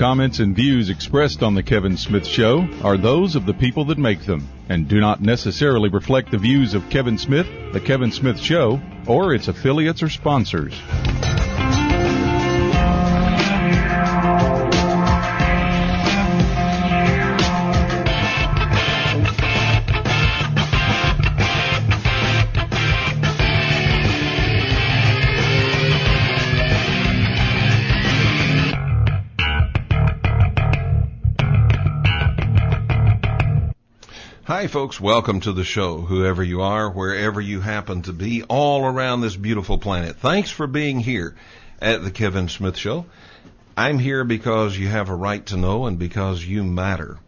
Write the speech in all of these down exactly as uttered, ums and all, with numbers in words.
comments and views expressed on The Kevin Smith Show are those of the people that make them and do not necessarily reflect the views of Kevin Smith, The Kevin Smith Show, or its affiliates or sponsors. Hi, folks. Welcome to the show, whoever you are, wherever you happen to be, all around this beautiful planet. Thanks for being here at the Kevin Smith Show. I'm here because you have a right to know and because you matter.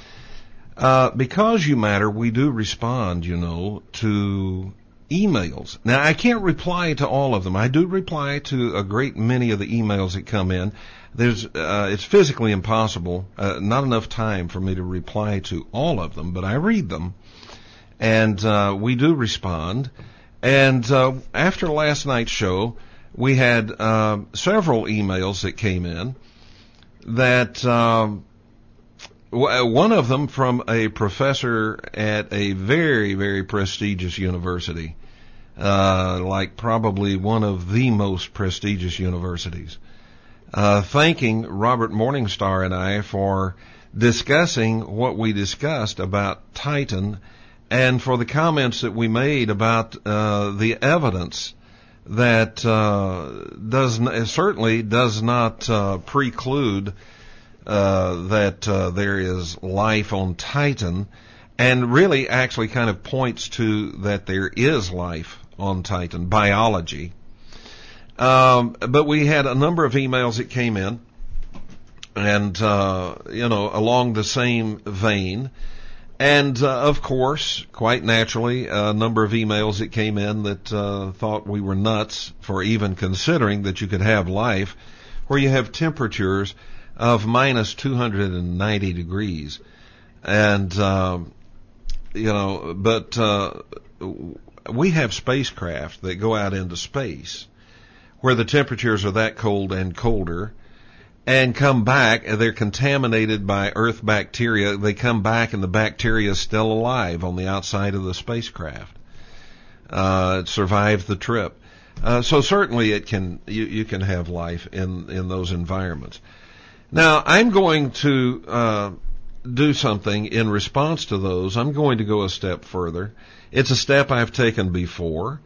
Uh, because you matter, we do respond, you know, to emails. Now, I can't reply to all of them. I do reply to a great many of the emails that come in. There's, uh, it's physically impossible, uh, not enough time for me to reply to all of them, but I read them, and, uh, we do respond. And, uh, after last night's show, we had, uh, several emails that came in that, um, w- one of them from a professor at a very, very prestigious university, uh, like probably one of the most prestigious universities. Uh, thanking Robert Morningstar and I for discussing what we discussed about Titan and for the comments that we made about uh, the evidence that uh, does n- certainly does not uh, preclude uh, that uh, there is life on Titan, and really actually kind of points to that there is life on Titan, biology. Um, but we had a number of emails that came in, and, uh, you know, along the same vein. And, uh, of course, quite naturally, a number of emails that came in that, uh, thought we were nuts for even considering that you could have life where you have temperatures of minus two hundred ninety degrees. And, um, you know, but, uh, we have spacecraft that go out into space where the temperatures are that cold and colder, and come back, they're contaminated by Earth bacteria. They come back and the bacteria is still alive on the outside of the spacecraft. Uh, it survived the trip. Uh, so certainly it can, you, you can have life in, in those environments. Now, I'm going to, uh, do something in response to those. I'm going to go a step further. It's a step I've taken before.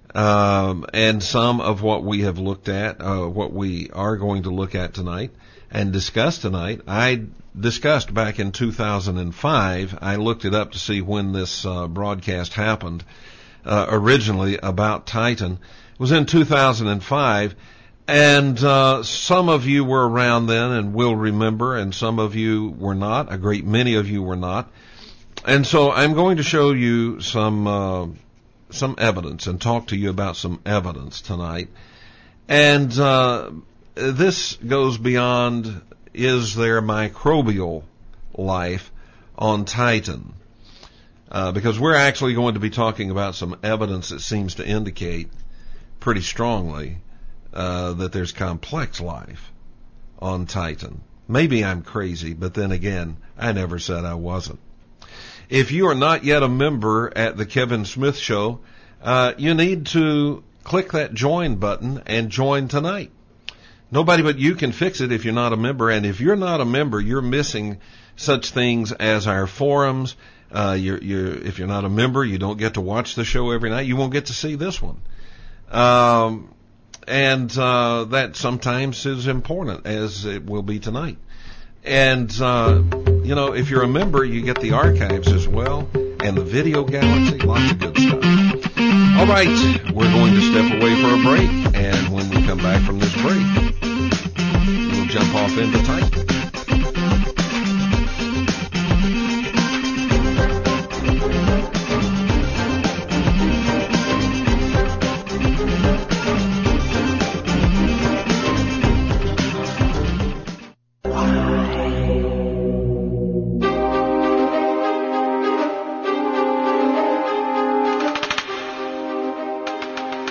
Um, and some of what we have looked at, uh, what we are going to look at tonight and discuss tonight, I discussed back in two thousand five. I looked it up to see when this uh, broadcast happened, uh, originally about Titan. It was in two thousand five, and uh, some of you were around then and will remember, and some of you were not. A great many of you were not. And so I'm going to show you some uh some evidence and talk to you about some evidence tonight. And uh this goes beyond, is there microbial life on Titan? Uh, because we're actually going to be talking about some evidence that seems to indicate pretty strongly uh that there's complex life on Titan. Maybe I'm crazy, but then again, I never said I wasn't. If you are not yet a member at the Kevin Smith Show, uh, you need to click that join button and join tonight. Nobody but you can fix it if you're not a member. And if you're not a member, you're missing such things as our forums. Uh, you're, you're, if you're not a member, you don't get to watch the show every night. You won't get to see this one. Um, and, uh, that sometimes is important, as it will be tonight. And, uh, you know, if you're a member, you get the archives as well, and the video galaxy, lots of good stuff. All right, we're going to step away for a break, and when we come back from this break, we'll jump off into Titan.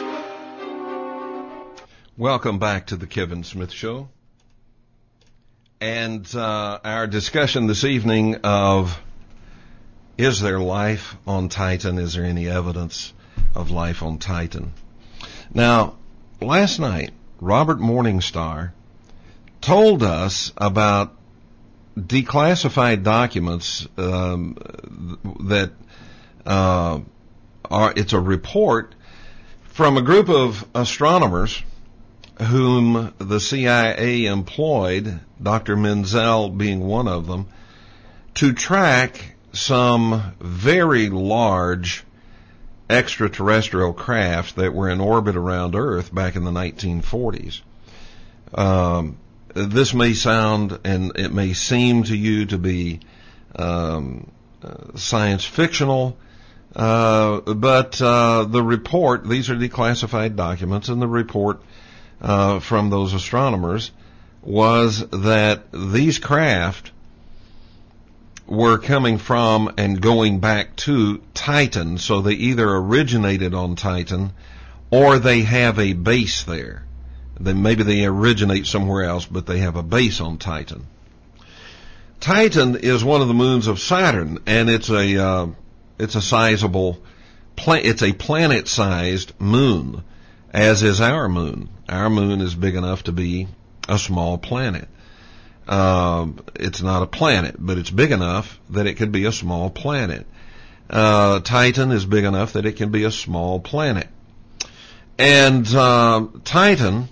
Welcome back to the Kevin Smith Show. And uh, our discussion this evening of, is there life on Titan? Is there any evidence of life on Titan? Now, last night, Robert Morningstar told us about declassified documents um, that uh, are, it's a report from a group of astronomers whom the C I A employed, Doctor Menzel being one of them, to track some very large extraterrestrial craft that were in orbit around Earth back in the nineteen forties. Um, this may sound, and it may seem to you to be um, uh, science fictional, uh, but uh, the report, these are declassified documents, and the report uh, from those astronomers was that these craft were coming from and going back to Titan, so they either originated on Titan or they have a base there. Then maybe they originate somewhere else, but they have a base on Titan. Titan is one of the moons of Saturn, and it's a uh, it's a sizable, pla- it's a planet-sized moon, as is our moon. Our moon is big enough to be a small planet. Uh, it's not a planet, but it's big enough that it could be a small planet. Uh, Titan is big enough that it can be a small planet. And uh, Titan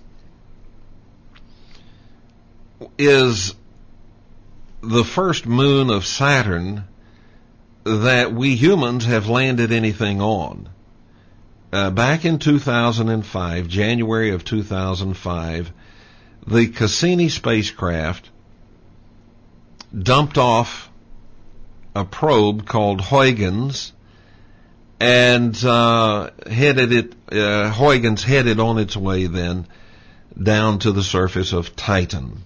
is the first moon of Saturn that we humans have landed anything on. Uh, back in two thousand five, January of two thousand five, the Cassini spacecraft dumped off a probe called Huygens and uh, headed it. Uh, Huygens headed on its way then down to the surface of Titan.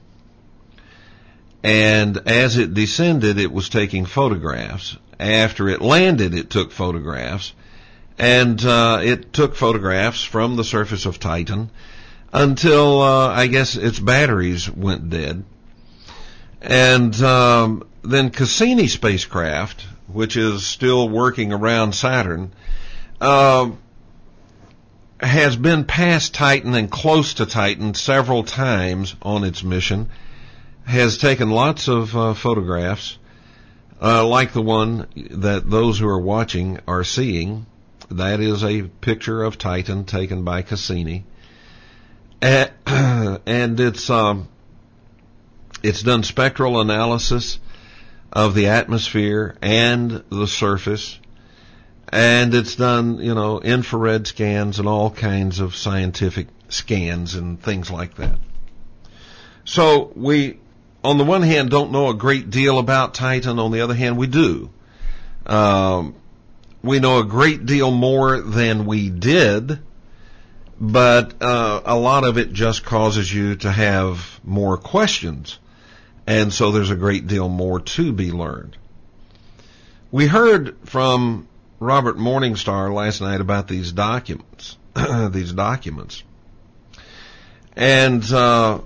And as it descended, it was taking photographs. After it landed, it took photographs, and uh, it took photographs from the surface of Titan until uh, I guess its batteries went dead. And um, then Cassini spacecraft, which is still working around Saturn, uh, has been past Titan and close to Titan several times on its mission, has taken lots of uh, photographs, uh, like the one that those who are watching are seeing. That is a picture of Titan taken by Cassini. Uh, and it's um, it's done spectral analysis of the atmosphere and the surface, and it's done, you know, infrared scans and all kinds of scientific scans and things like that. So we, on the one hand, don't know a great deal about Titan. On the other hand, we do. Um, we know a great deal more than we did, but uh, a lot of it just causes you to have more questions. And so there's a great deal more to be learned. We heard from Robert Morningstar last night about these documents, these documents. And uh,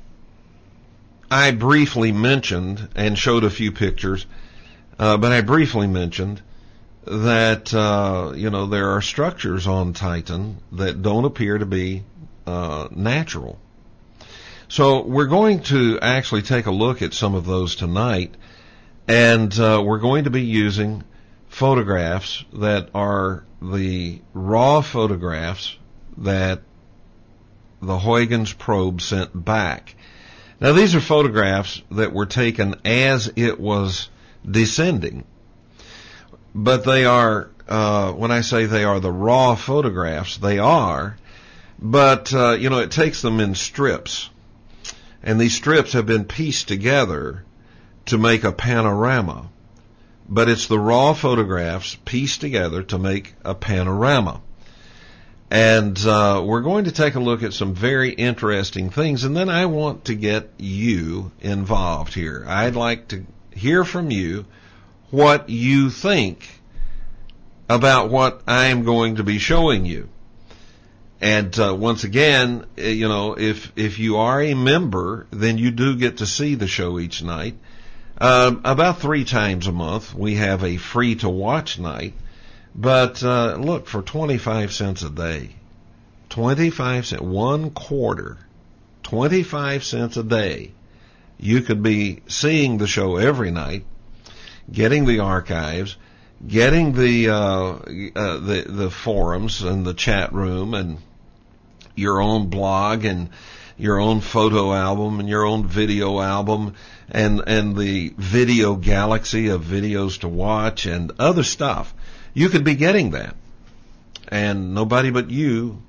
I briefly mentioned and showed a few pictures, uh, but I briefly mentioned that, uh, you know, there are structures on Titan that don't appear to be uh, natural. So we're going to actually take a look at some of those tonight, and uh, we're going to be using photographs that are the raw photographs that the Huygens probe sent back. Now, these are photographs that were taken as it was descending, but they are, uh, when I say they are the raw photographs, they are, but, uh, you know, it takes them in strips. And these strips have been pieced together to make a panorama. But it's the raw photographs pieced together to make a panorama. And uh, we're going to take a look at some very interesting things, and then I want to get you involved here. I'd like to hear from you what you think about what I'm going to be showing you. And uh, once again, you know, if if you are a member, then you do get to see the show each night. Um, about three times a month, we have a free-to-watch night. But uh, look, for twenty-five cents a day, twenty-five cents, one quarter, twenty-five cents a day, you could be seeing the show every night, getting the archives, getting the uh, uh, the the forums and the chat room and your own blog and your own photo album and your own video album and and the video galaxy of videos to watch and other stuff. You could be getting that, and nobody but you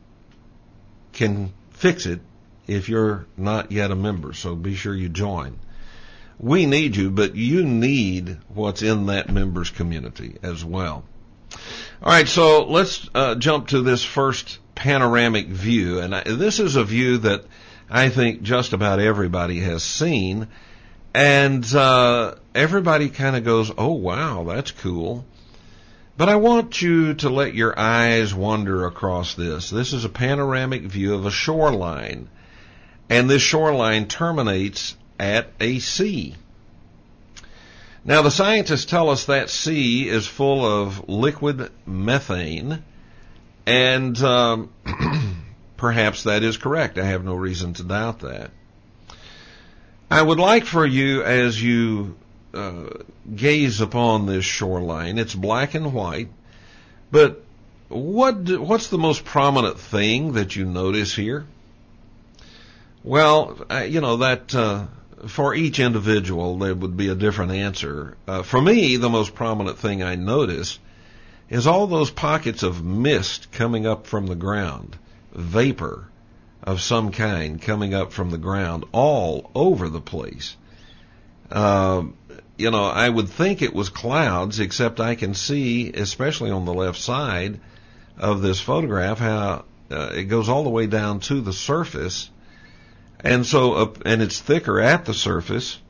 can fix it if you're not yet a member, so be sure you join. We need you, but you need what's in that members community as well. All right, so let's uh, jump to this first panoramic view, and I, this is a view that I think just about everybody has seen, and uh, everybody kind of goes, oh, wow, that's cool. But I want you to let your eyes wander across this. This is a panoramic view of a shoreline, and this shoreline terminates at a sea. Now, the scientists tell us that sea is full of liquid methane, and um, perhaps that is correct. I have no reason to doubt that. I would like for you, as you uh, gaze upon this shoreline, it's black and white, but what do, what's the most prominent thing that you notice here? Well, uh, you know, that uh, for each individual there would be a different answer. Uh, for me, the most prominent thing I notice is all those pockets of mist coming up from the ground, vapor of some kind coming up from the ground all over the place. Uh, you know, I would think it was clouds, except I can see, especially on the left side of this photograph, how uh, it goes all the way down to the surface. And so, uh, and it's thicker at the surface.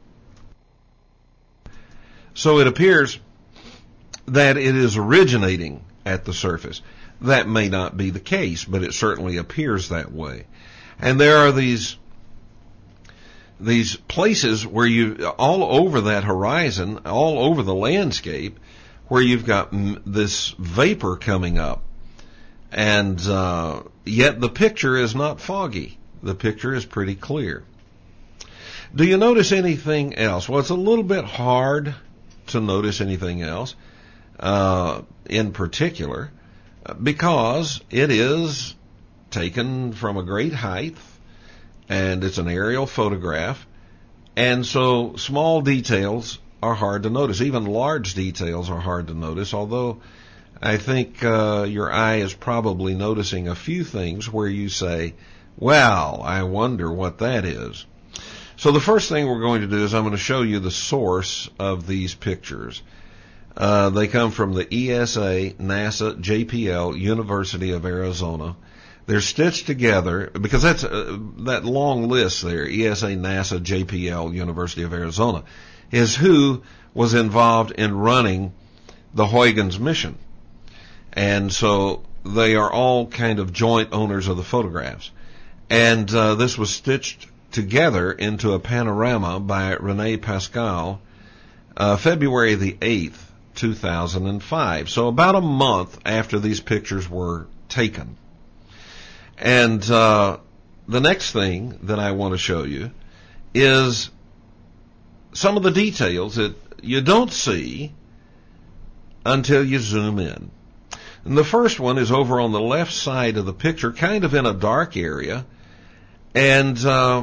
So it appears that it is originating at the surface. That may not be the case, but it certainly appears that way. And there are these these places where you, all over that horizon, all over the landscape, where you've got m- this vapor coming up. And uh, yet the picture is not foggy. The picture is pretty clear. Do you notice anything else? Well, it's a little bit hard to notice anything else uh, in particular because it is taken from a great height and it's an aerial photograph, and so small details are hard to notice. Even large details are hard to notice, although I think uh, your eye is probably noticing a few things where you say, well, I wonder what that is. So the first thing we're going to do is I'm going to show you the source of these pictures. Uh, they come from the E S A, NASA, J P L, University of Arizona. They're stitched together because that's uh, that long list there, E S A, NASA, J P L, University of Arizona, is who was involved in running the Huygens mission. And so they are all kind of joint owners of the photographs. And uh, this was stitched together into a panorama by Rene Pascal, uh, February the eighth, two thousand five. So about a month after these pictures were taken. And uh, the next thing that I want to show you is some of the details that you don't see until you zoom in. And the first one is over on the left side of the picture, kind of in a dark area. And uh,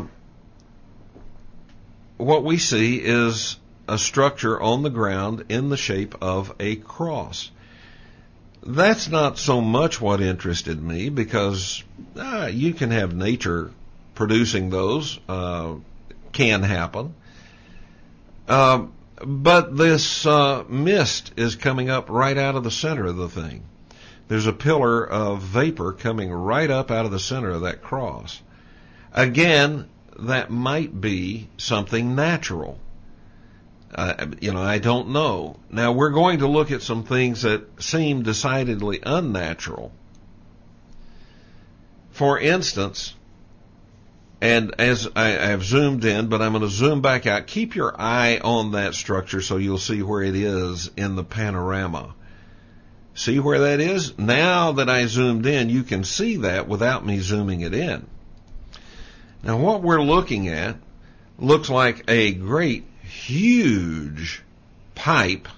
what we see is a structure on the ground in the shape of a cross. That's not so much what interested me because uh, you can have nature producing those, uh, can happen. Uh, but this uh, mist is coming up right out of the center of the thing. There's a pillar of vapor coming right up out of the center of that cross. Again, that might be something natural. Uh, you know, I don't know. Now, we're going to look at some things that seem decidedly unnatural. For instance, and as I have zoomed in, but I'm going to zoom back out, keep your eye on that structure so you'll see where it is in the panorama. See where that is? Now that I zoomed in, you can see that without me zooming it in. Now what we're looking at looks like a great, huge pipe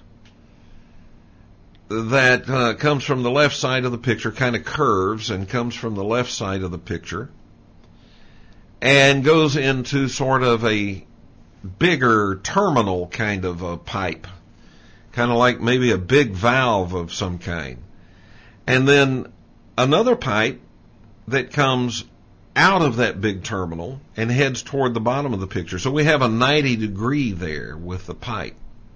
that uh, comes from the left side of the picture, kind of curves and comes from the left side of the picture and goes into sort of a bigger terminal kind of a pipe, kind of like maybe a big valve of some kind. And then another pipe that comes out of that big terminal and heads toward the bottom of the picture. So we have a ninety degree there with the pipe.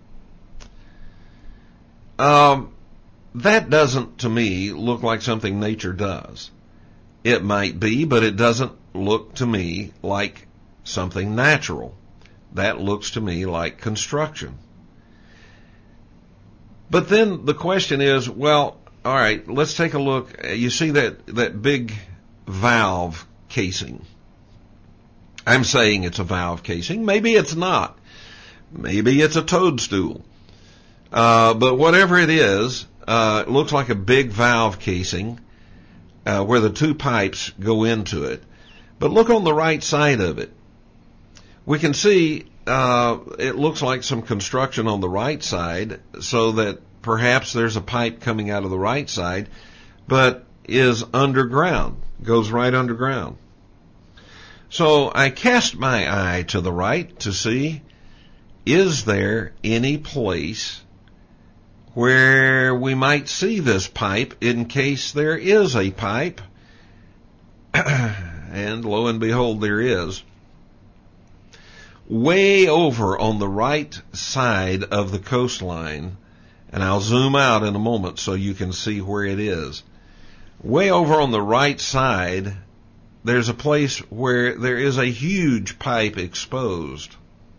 Um, that doesn't, to me, look like something nature does. It might be, but it doesn't look to me like something natural. That looks to me like construction. But then the question is, well, all right, let's take a look. You see that, that big valve casing. I'm saying it's a valve casing. Maybe it's not. Maybe it's a toadstool. Uh, but whatever it is, uh, it looks like a big valve casing, uh, where the two pipes go into it. But look on the right side of it. We can see, uh, it looks like some construction on the right side, so that perhaps there's a pipe coming out of the right side, but is underground, goes right underground. So I cast my eye to the right to see, is there any place where we might see this pipe in case there is a pipe? And lo and behold, there is. Way over on the right side of the coastline, and I'll zoom out in a moment so you can see where it is. Way over on the right side, there's a place where there is a huge pipe exposed.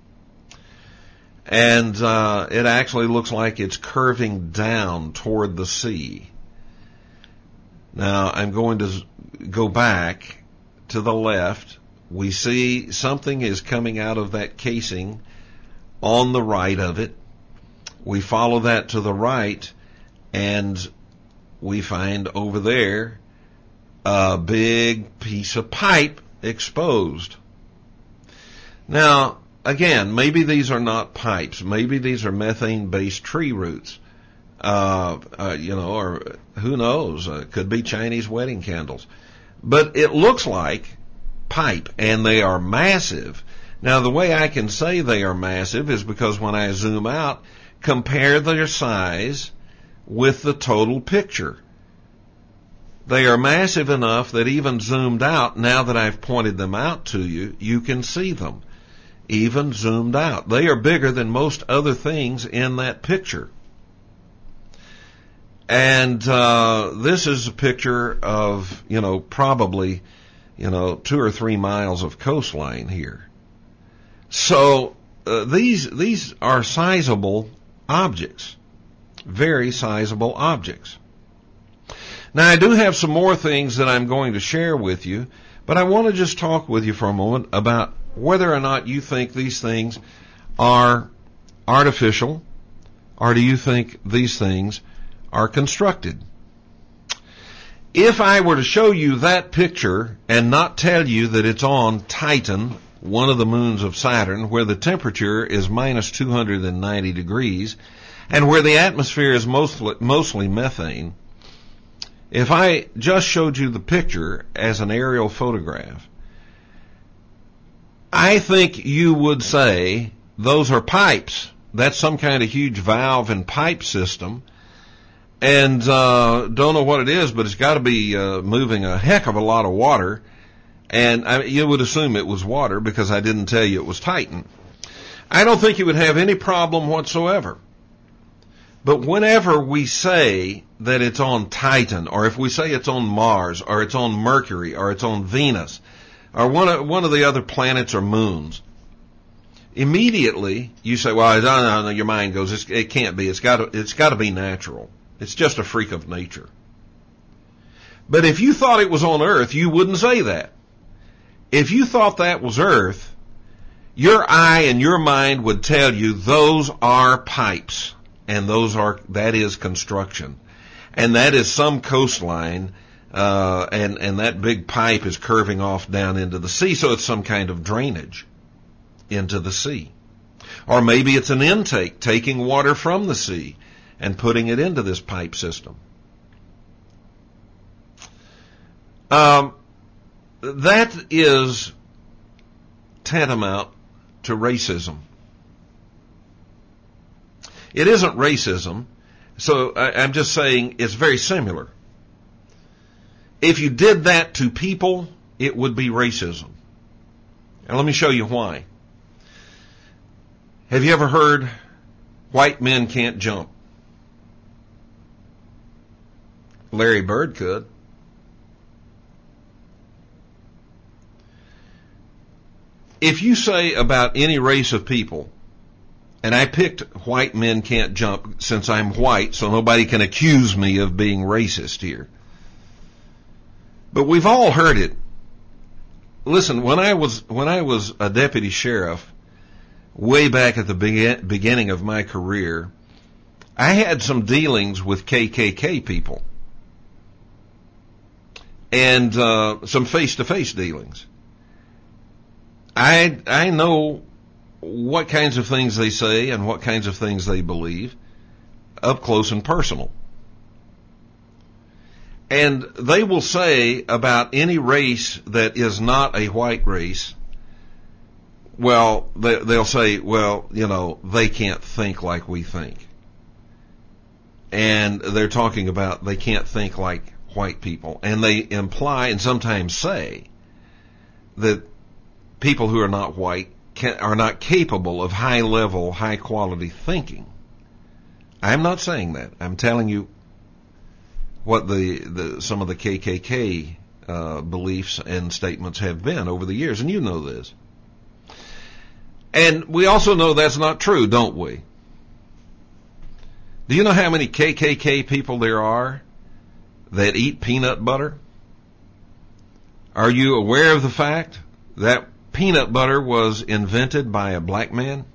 And uh, it actually looks like it's curving down toward the sea. Now, I'm going to go back to the left. We see something is coming out of that casing on the right of it. We follow that to the right, and we find over there a big piece of pipe exposed. Now, again, maybe these are not pipes. Maybe these are methane-based tree roots. Uh, uh, you know, or who knows? Uh, could be Chinese wedding candles. But it looks like pipe, and they are massive. Now, the way I can say they are massive is because when I zoom out, compare their size with the total picture. They are massive enough that even zoomed out, now that I've pointed them out to you, you can see them. Even zoomed out. They are bigger than most other things in that picture. And uh, this is a picture of, you know, probably, you know, two or three miles of coastline here. So uh, these these are sizable objects, very sizable objects. Now, I do have some more things that I'm going to share with you, but I want to just talk with you for a moment about whether or not you think these things are artificial, or do you think these things are constructed. If I were to show you that picture and not tell you that it's on Titan, one of the moons of Saturn, where the temperature is minus two hundred ninety degrees, and where the atmosphere is mostly, mostly methane, if I just showed you the picture as an aerial photograph, I think you would say those are pipes. That's some kind of huge valve and pipe system. And uh don't know what it is, but it's got to be uh, moving a heck of a lot of water. And I, you would assume it was water because I didn't tell you it was Titan. I don't think you would have any problem whatsoever. But whenever we say that it's on Titan, or if we say it's on Mars, or it's on Mercury, or it's on Venus, or one of, one of the other planets or moons, immediately you say, well, no, no, your mind goes, it's, it can't be. It's got to, it's got to be natural. It's just a freak of nature. But if you thought it was on Earth, you wouldn't say that. If you thought that was Earth, your eye and your mind would tell you those are pipes, and those are, that is construction. And that is some coastline, uh, and, and that big pipe is curving off down into the sea, so it's some kind of drainage into the sea. Or maybe it's an intake, taking water from the sea and putting it into this pipe system. Um, that is tantamount to racism. It isn't racism, so I, I'm just saying it's very similar. If you did that to people, it would be racism. And let me show you why. Have you ever heard white men can't jump? Larry Bird could. If you say about any race of people, and I picked white men can't jump since I'm white, so nobody can accuse me of being racist here. But we've all heard it. Listen, when I was, when I was a deputy sheriff, way back at the be- beginning of my career, I had some dealings with K K K people. And, uh, some face-to-face dealings. I, I know what kinds of things they say and what kinds of things they believe up close and personal. And they will say about any race that is not a white race, well, they, they'll say, well, you know, they can't think like we think. And they're talking about they can't think like white people. And they imply and sometimes say that people who are not white can, are not capable of high-level, high-quality thinking. I'm not saying that. I'm telling you what the, the some of the K K K uh, beliefs and statements have been over the years, and you know this. And we also know that's not true, don't we? Do you know how many K K K people there are that eat peanut butter? Are you aware of the fact that peanut butter was invented by a black man?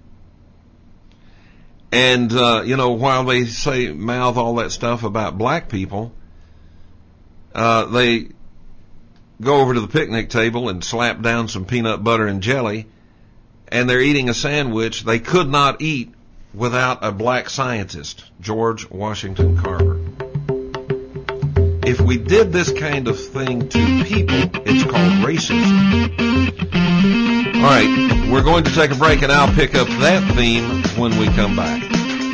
And, uh, you know, while they say, mouth all that stuff about black people, uh, they go over to the picnic table and slap down some peanut butter and jelly, and they're eating a sandwich they could not eat without a black scientist, George Washington Carver. If we did this kind of thing to people, it's called racism. All right, we're going to take a break, and I'll pick up that theme when we come back.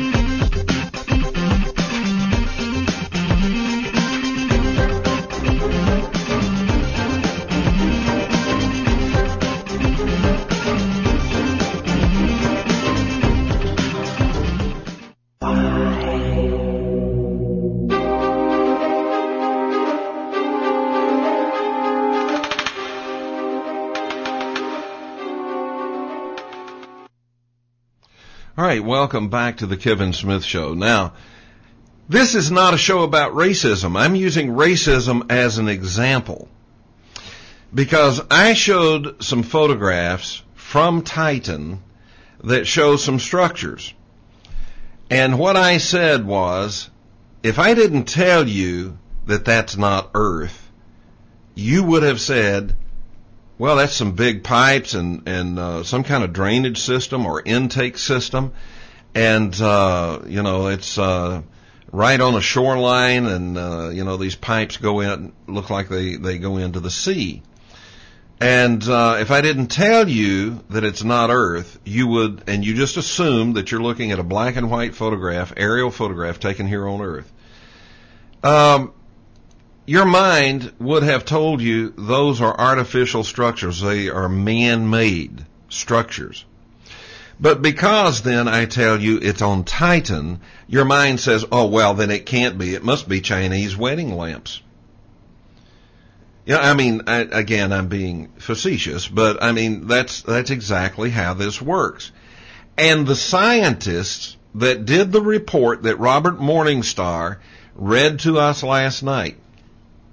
All right, welcome back to the Kevin Smith Show. Now, this is not a show about racism. I'm using racism as an example because I showed some photographs from Titan that show some structures. And what I said was, if I didn't tell you that that's not Earth, you would have said, well, that's some big pipes and, and, uh, some kind of drainage system or intake system. And, uh, you know, it's, uh, right on a shoreline and, uh, you know, these pipes go in, look like they, they go into the sea. And, uh, if I didn't tell you that it's not Earth, you would, and you just assume that you're looking at a black and white photograph, aerial photograph taken here on Earth. Um, Your mind would have told you those are artificial structures. They are man-made structures. But because then I tell you it's on Titan, your mind says, oh, well, then it can't be. It must be Chinese wedding lamps. Yeah, I mean, I, again, I'm being facetious, but I mean, that's, that's exactly how this works. And the scientists that did the report that Robert Morningstar read to us last night,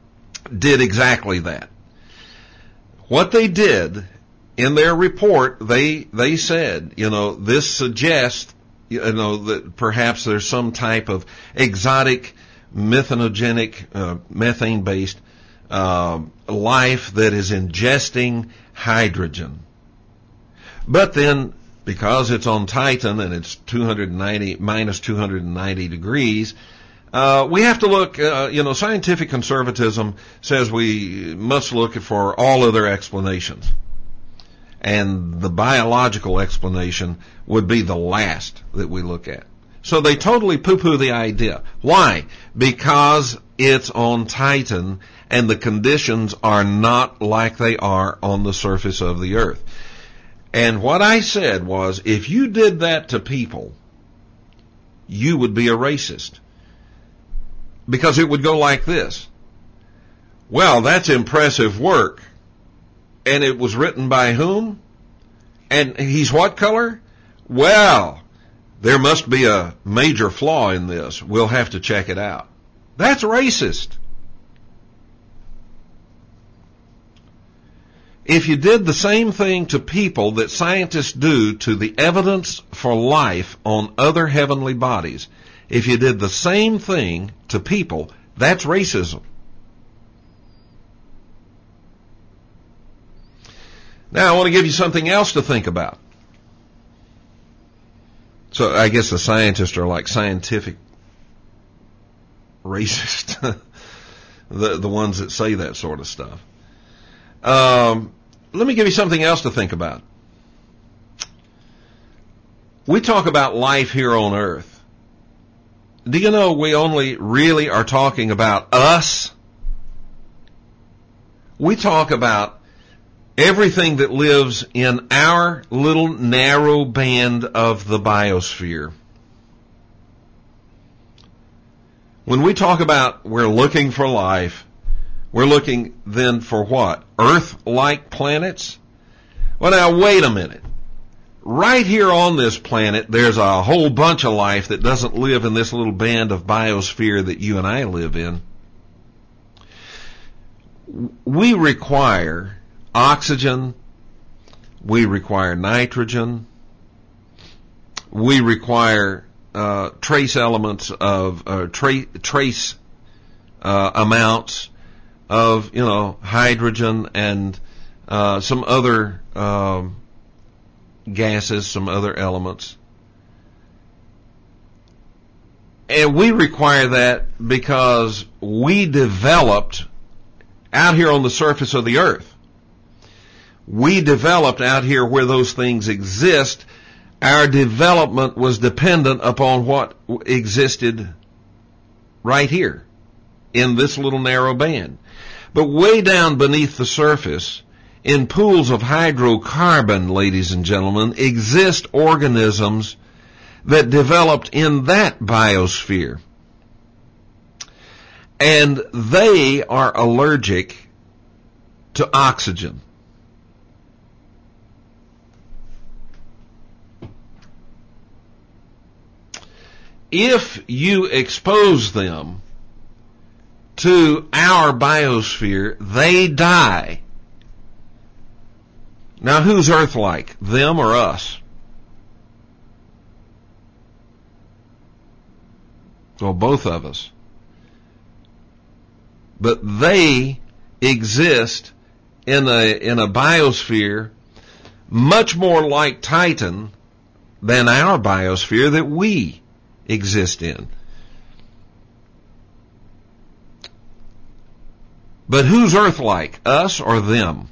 did exactly that. What they did in their report, they they said, you know, this suggests, you know, that perhaps there's some type of exotic, methanogenic, uh, methane-based uh, life that is ingesting hydrogen. But then, because it's on Titan and it's two hundred ninety, minus two hundred ninety degrees, uh, we have to look, uh, you know, scientific conservatism says we must look for all other explanations. And the biological explanation would be the last that we look at. So they totally poo-poo the idea. Why? Because it's on Titan and the conditions are not like they are on the surface of the earth. And what I said was, if you did that to people, you would be a racist. Because it would go like this. Well, that's impressive work. And it was written by whom? And he's what color? Well, there must be a major flaw in this. We'll have to check it out. That's racist. If you did the same thing to people that scientists do to the evidence for life on other heavenly bodies, if you did the same thing to people, that's racism. Now, I want to give you something else to think about. So I guess the scientists are like scientific racist, the the ones that say that sort of stuff. Um, let me give you something else to think about. We talk about life here on earth. Do you know we only really are talking about us? We talk about everything that lives in our little narrow band of the biosphere. When we talk about we're looking for life, we're looking then for what? Earth-like planets? Well, now, wait a minute. Right here on this planet, there's a whole bunch of life that doesn't live in this little band of biosphere that you and I live in. We require oxygen. We require nitrogen. We require uh, trace elements of, uh, tra- trace uh, amounts of, you know, hydrogen and uh, some other um, gases, some other elements. And we require that because we developed out here on the surface of the earth. We developed out here where those things exist. Our development was dependent upon what existed right here in this little narrow band. But way down beneath the surface, in pools of hydrocarbon, ladies and gentlemen, exist organisms that developed in that biosphere. And they are allergic to oxygen. If you expose them to our biosphere, they die. Now, who's Earth-like? Them or us? Well, both of us. But they exist in a, in a biosphere much more like Titan than our biosphere that we exist in. But who's Earth-like? Us or them?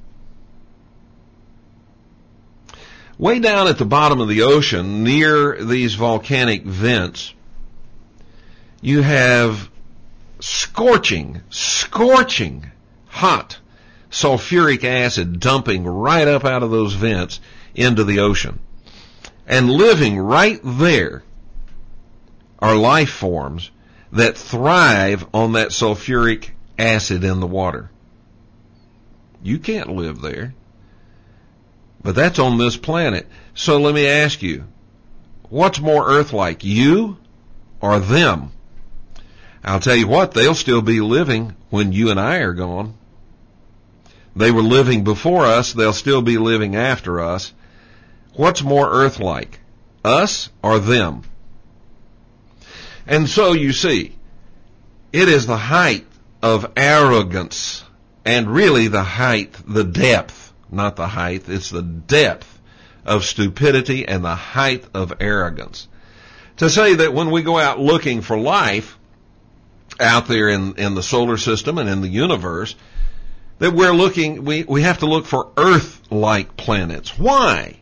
Way down at the bottom of the ocean, near these volcanic vents, you have scorching, scorching hot sulfuric acid dumping right up out of those vents into the ocean. And living right there are life forms that thrive on that sulfuric acid in the water. You can't live there. But that's on this planet. So let me ask you, what's more Earth-like, you or them? I'll tell you what, they'll still be living when you and I are gone. They were living before us. They'll still be living after us. What's more Earth-like, us or them? And so you see, it is the height of arrogance, and really the height, the depth, not the height, it's the depth of stupidity and the height of arrogance. To say that when we go out looking for life out there in, in the solar system and in the universe, that we're looking, we, we have to look for Earth-like planets. Why?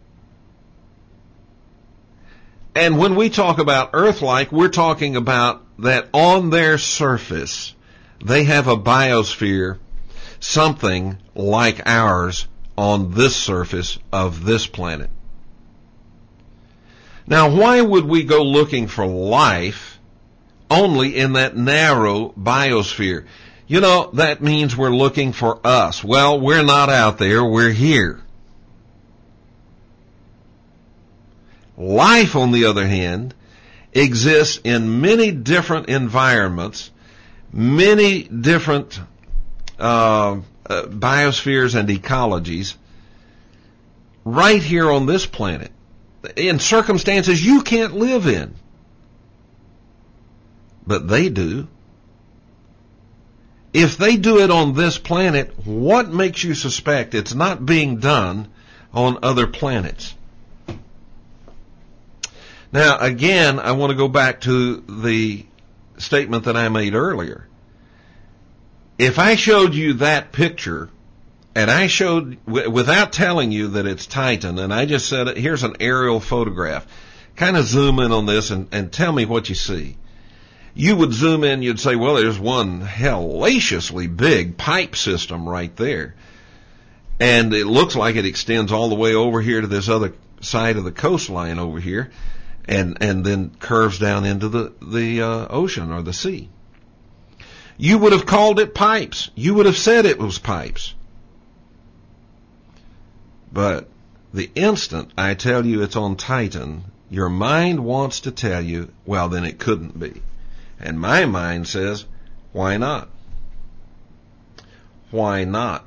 And when we talk about Earth-like, we're talking about that on their surface, they have a biosphere, something like ours on this surface of this planet. Now, why would we go looking for life only in that narrow biosphere? You know, that means we're looking for us. Well, we're not out there, we're here. Life, on the other hand, exists in many different environments, many different uh, uh, biospheres and ecologies right here on this planet, in circumstances you can't live in. But they do. If they do it on this planet, what makes you suspect it's not being done on other planets? Now, again, I want to go back to the statement that I made earlier. If I showed you that picture, and I showed, w- without telling you that it's Titan, and I just said, here's an aerial photograph, kind of zoom in on this and, and tell me what you see. You would zoom in, you'd say, well, there's one hellaciously big pipe system right there. And it looks like it extends all the way over here to this other side of the coastline over here, and, and then curves down into the, the uh, ocean or the sea. You would have called it pipes. You would have said it was pipes. But the instant I tell you it's on Titan, your mind wants to tell you, well, then it couldn't be. And my mind says, why not? Why not?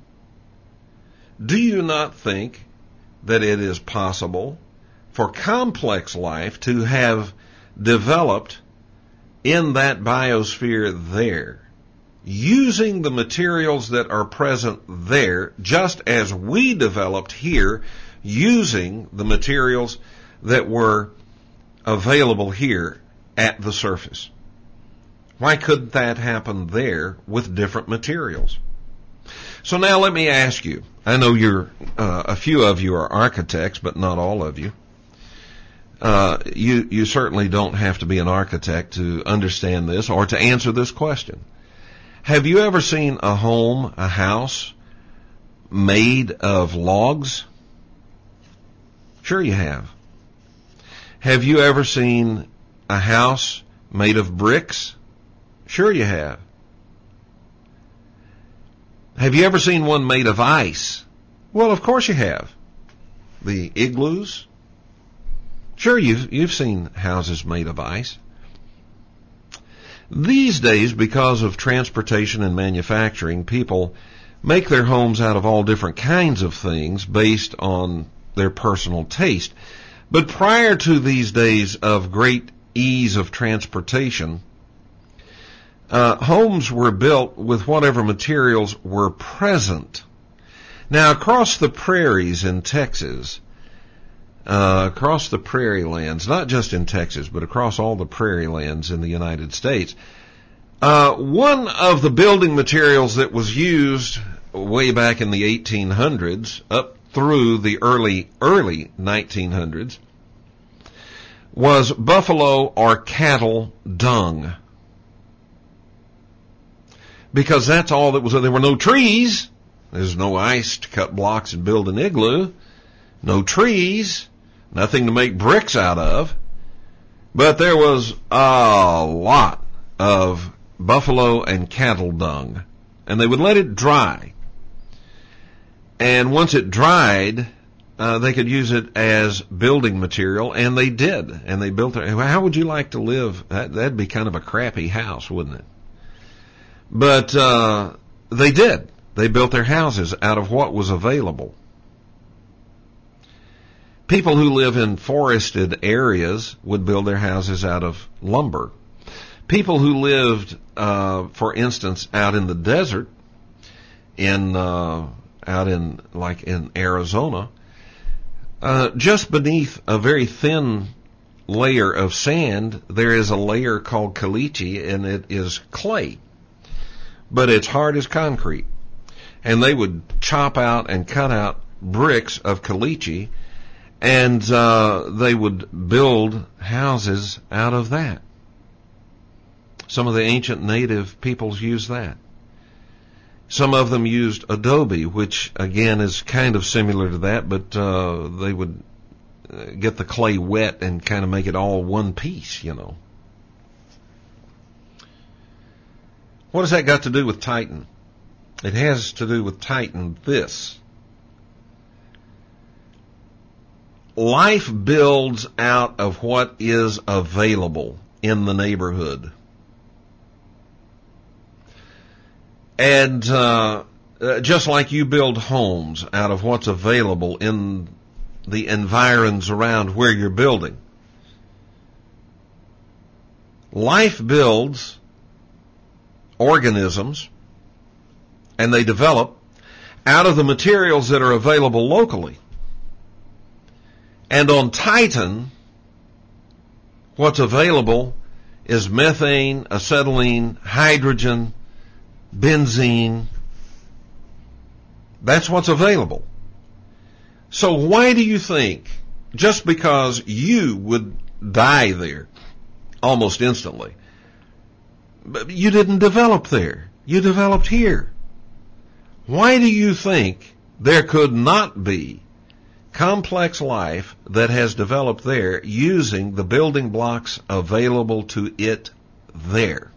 Do you not think that it is possible for complex life to have developed in that biosphere there, using the materials that are present there, just as we developed here, using the materials that were available here at the surface? Why couldn't that happen there with different materials? So now let me ask you, I know you're, uh, a few of you are architects, but not all of you. Uh, you, you certainly don't have to be an architect to understand this or to answer this question. Have you ever seen a home, a house, made of logs? Sure you have. Have you ever seen a house made of bricks? Sure you have. Have you ever seen one made of ice? Well, of course you have. The igloos? Sure, you've, you've seen houses made of ice. These days, because of transportation and manufacturing, people make their homes out of all different kinds of things based on their personal taste. But prior to these days of great ease of transportation, uh, homes were built with whatever materials were present. Now, across the prairies in Texas, Uh, across the prairie lands, not just in Texas, but across all the prairie lands in the United States, uh, one of the building materials that was used way back in the eighteen hundreds up through the early, early nineteen hundreds was buffalo or cattle dung. Because that's all that was, there were no trees. There's no ice to cut blocks and build an igloo. No trees. Nothing to make bricks out of. But there was a lot of buffalo and cattle dung. And they would let it dry. And once it dried, uh, they could use it as building material, and they did. And they built it. How would you like to live? That, that'd be kind of a crappy house, wouldn't it? But uh, they did. They built their houses out of what was available. People who live in forested areas would build their houses out of lumber. People who lived, uh, for instance, out in the desert, in uh, out in like in Arizona, uh, just beneath a very thin layer of sand, there is a layer called caliche, and it is clay, but it's hard as concrete. And they would chop out and cut out bricks of caliche, and uh, they would build houses out of that. Some of the ancient native peoples used that. Some of them used adobe, which again is kind of similar to that, but uh, they would get the clay wet and kind of make it all one piece, you know. What has that got to do with Titan? It has to do with Titan this. Life builds out of what is available in the neighborhood. And uh, just like you build homes out of what's available in the environs around where you're building, life builds organisms, and they develop out of the materials that are available locally. And on Titan, what's available is methane, acetylene, hydrogen, benzene. That's what's available. So why do you think, just because you would die there almost instantly, but you didn't develop there, you developed here? Why do you think there could not be complex life that has developed there using the building blocks available to it there?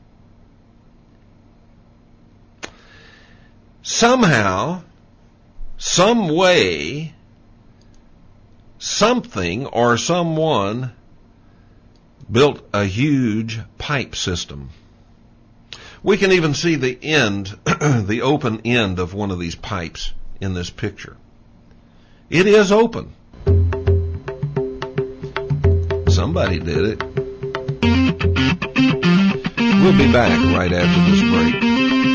Somehow, some way, something or someone built a huge pipe system. We can even see the end, the open end of one of these pipes in this picture. It is open. Somebody did it. We'll be back right after this break.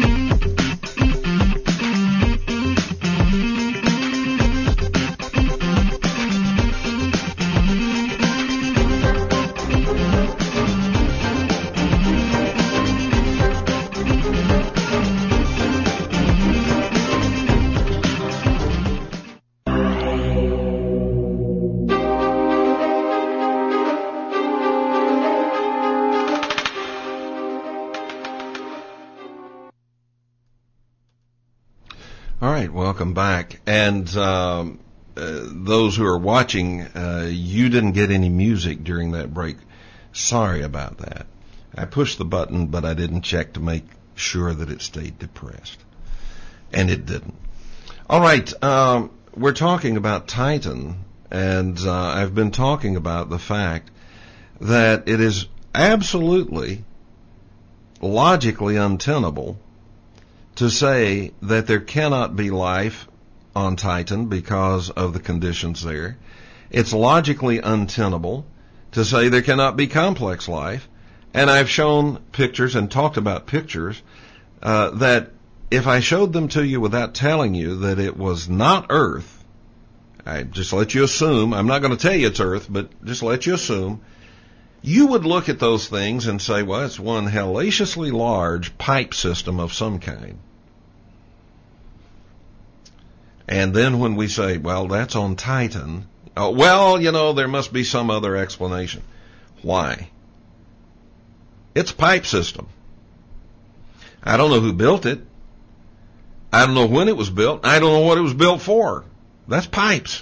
All right, welcome back. And um, uh, those who are watching, uh, you didn't get any music during that break. Sorry about that. I pushed the button, but I didn't check to make sure that it stayed depressed. And it didn't. All right, um, we're talking about Titan, and uh, I've been talking about the fact that it is absolutely logically untenable to say that there cannot be life on Titan because of the conditions there. It's logically untenable to say there cannot be complex life. And I've shown pictures and talked about pictures uh, that if I showed them to you without telling you that it was not Earth, I just let you assume, I'm not going to tell you it's Earth, but just let you assume, you would look at those things and say, well, it's one hellaciously large pipe system of some kind. And then when we say, well, that's on Titan, oh, well, you know, there must be some other explanation. Why? It's a pipe system. I don't know who built it. I don't know when it was built. I don't know what it was built for. That's pipes.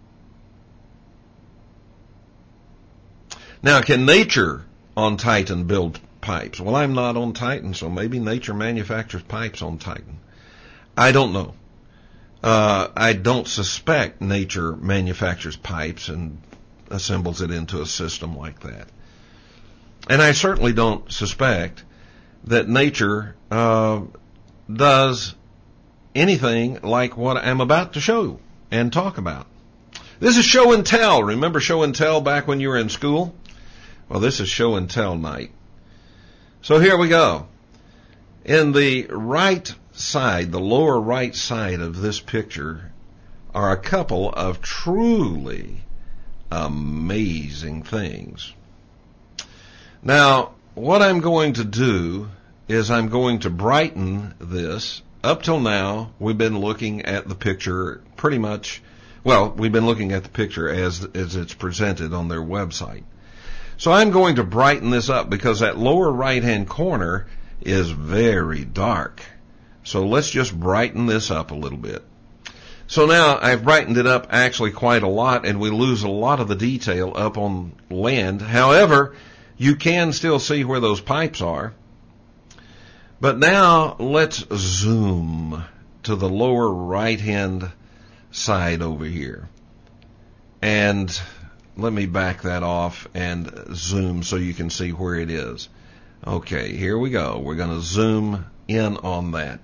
Now, can nature on Titan build pipes? Well, I'm not on Titan, so maybe nature manufactures pipes on Titan. I don't know. Uh, I don't suspect nature manufactures pipes and assembles it into a system like that. And I certainly don't suspect that nature uh, does anything like what I'm about to show and talk about. This is show and tell. Remember show and tell back when you were in school? Well, this is show and tell night. So here we go. In the right side, the lower right side of this picture, are a couple of truly amazing things. Now, what I'm going to do is I'm going to brighten this. Up till now, we've been looking at the picture pretty much, well, we've been looking at the picture as, as it's presented on their website. So I'm going to brighten this up because that lower right-hand corner is very dark. So let's just brighten this up a little bit. So now I've brightened it up actually quite a lot, and we lose a lot of the detail up on land. However, you can still see where those pipes are. But now let's zoom to the lower right-hand side over here. And let me back that off and zoom so you can see where it is. Okay, here we go. We're going to zoom in on that.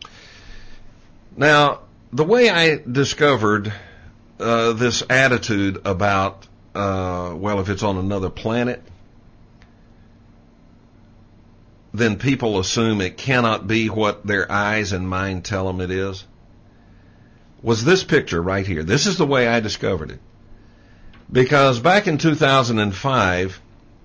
Now, the way I discovered uh, this attitude about, uh, well, if it's on another planet, then people assume it cannot be what their eyes and mind tell them it is, was this picture right here. This is the way I discovered it. Because back in two thousand five,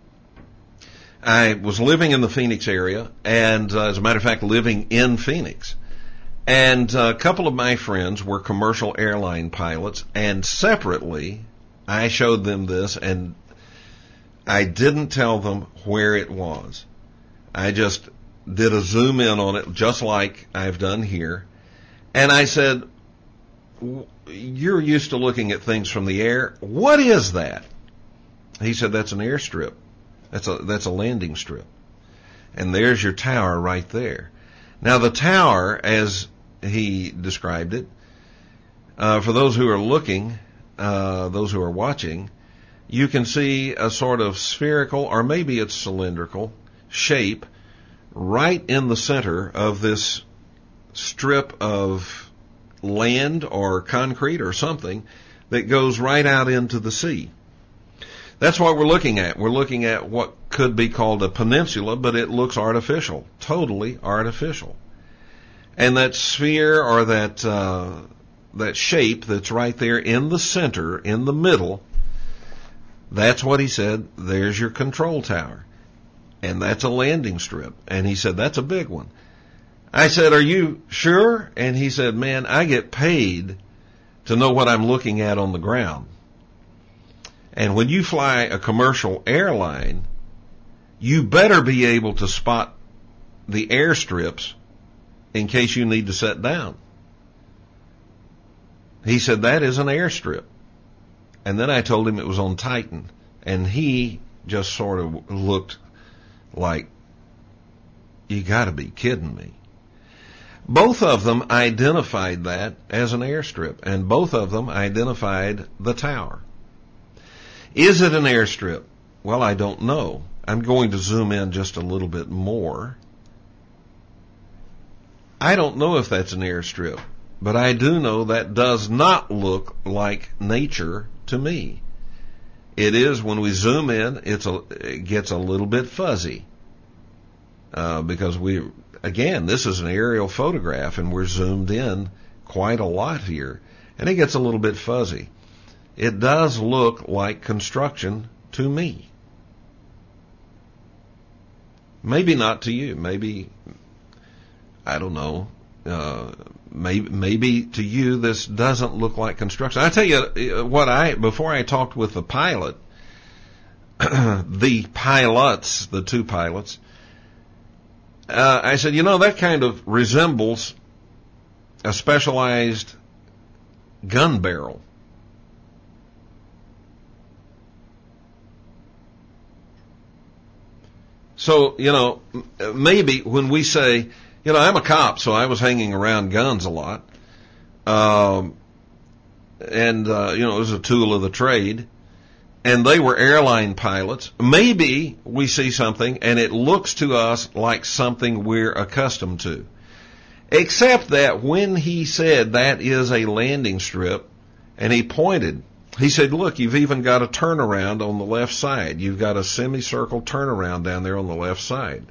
I was living in the Phoenix area, and uh, as a matter of fact, living in Phoenix. And a couple of my friends were commercial airline pilots, and separately, I showed them this, and I didn't tell them where it was. I just did a zoom in on it, just like I've done here. And I said, you're used to looking at things from the air. What is that? He said, that's an airstrip. That's a, that's a landing strip. And there's your tower right there. Now the tower, as he described it, uh, for those who are looking, uh, those who are watching, you can see a sort of spherical, or maybe it's cylindrical, shape right in the center of this strip of land or concrete or something that goes right out into the sea. That's what we're looking at. We're looking at what could be called a peninsula, but it looks artificial, totally artificial. And that sphere or that uh, that shape that's right there in the center, in the middle, that's what he said, there's your control tower. And that's a landing strip. And he said, that's a big one. I said, are you sure? And he said, man, I get paid to know what I'm looking at on the ground. And when you fly a commercial airline, you better be able to spot the airstrips in case you need to set down. He said, that is an airstrip. And then I told him it was on Titan. And he just sort of looked like, you gotta be kidding me. Both of them identified that as an airstrip, and both of them identified the tower. Is it an airstrip? Well, I don't know. I'm going to zoom in just a little bit more. I don't know if that's an airstrip, but I do know that does not look like nature to me. It is, when we zoom in, it's a, it gets a little bit fuzzy. Uh, because we, again, this is an aerial photograph and we're zoomed in quite a lot here. And it gets a little bit fuzzy. It does look like construction to me. Maybe not to you. Maybe, I don't know, uh, maybe, maybe to you this doesn't look like construction. I tell you what, I, before I talked with the pilot, the pilots, the two pilots, uh, I said, you know, that kind of resembles a specialized gun barrel. So, you know, maybe when we say, you know, I'm a cop, so I was hanging around guns a lot. Um, and, uh, you know, it was a tool of the trade. And they were airline pilots. Maybe we see something and it looks to us like something we're accustomed to. Except that when he said that is a landing strip, and he pointed, he said, look, you've even got a turnaround on the left side. You've got a semicircle turnaround down there on the left side.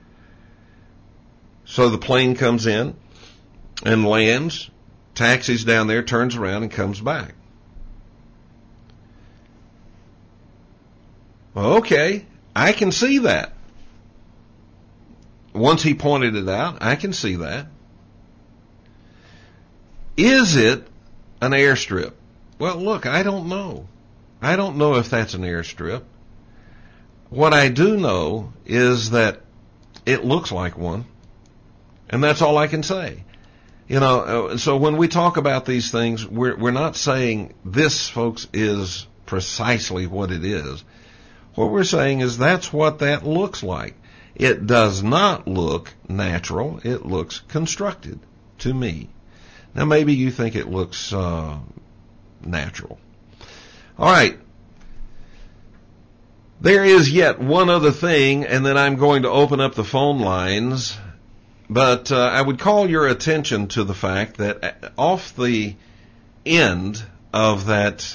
So the plane comes in and lands, taxis down there, turns around and comes back. Okay, I can see that. Once he pointed it out, I can see that. Is it an airstrip? Well, look, I don't know. I don't know if that's an airstrip. What I do know is that it looks like one, and that's all I can say. You know, so when we talk about these things, we're, we're not saying this, folks, is precisely what it is. What we're saying is that's what that looks like. It does not look natural. It looks constructed to me. Now, maybe you think it looks uh, natural. All right. There is yet one other thing, and then I'm going to open up the phone lines. But uh, I would call your attention to the fact that off the end of that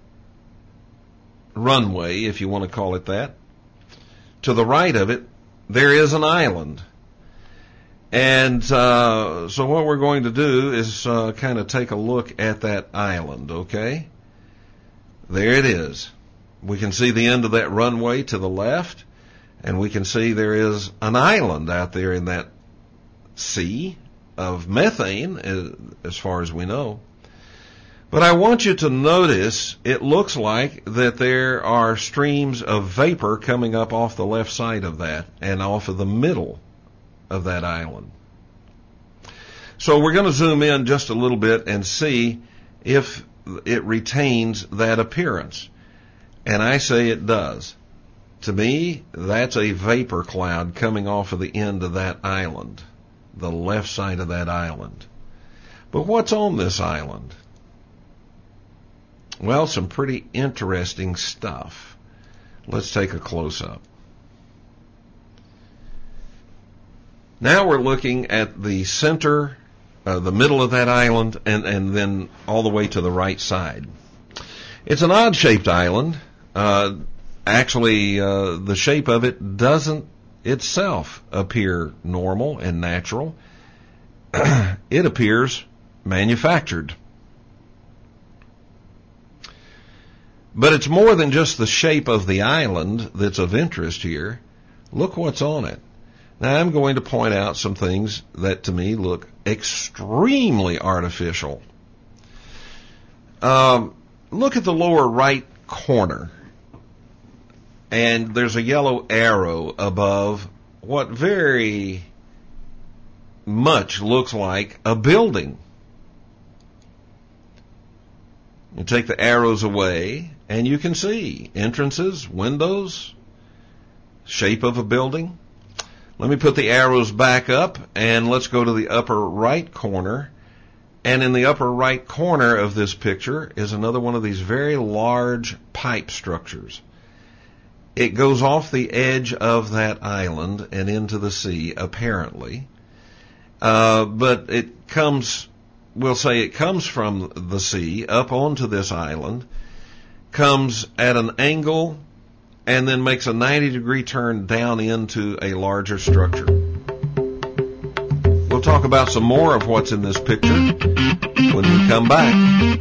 runway, if you want to call it that, to the right of it, there is an island. And uh, so what we're going to do is uh, kind of take a look at that island, okay? There it is. We can see the end of that runway to the left, and we can see there is an island out there in that sea of methane, as far as we know. But I want you to notice it looks like that there are streams of vapor coming up off the left side of that and off of the middle of that island. So we're going to zoom in just a little bit and see if it retains that appearance. And I say it does. To me, that's a vapor cloud coming off of the end of that island, the left side of that island. But what's on this island? Well, some pretty interesting stuff. Let's take a close-up. Now we're looking at the center, uh, the middle of that island, and, and then all the way to the right side. It's an odd-shaped island. Uh, actually, uh, the shape of it doesn't itself appear normal and natural. It appears manufactured. But it's more than just the shape of the island that's of interest here. Look what's on it. Now, I'm going to point out some things that to me look extremely artificial. Um, look at the lower right corner. And there's a yellow arrow above what very much looks like a building. You take the arrows away, and you can see entrances, windows, shape of a building. Let me put the arrows back up, and let's go to the upper right corner. And in the upper right corner of this picture is another one of these very large pipe structures. It goes off the edge of that island and into the sea, apparently. Uh, but it comes, we'll say it comes from the sea up onto this island, comes at an angle, and then makes a ninety degree turn down into a larger structure. We'll talk about some more of what's in this picture when we come back.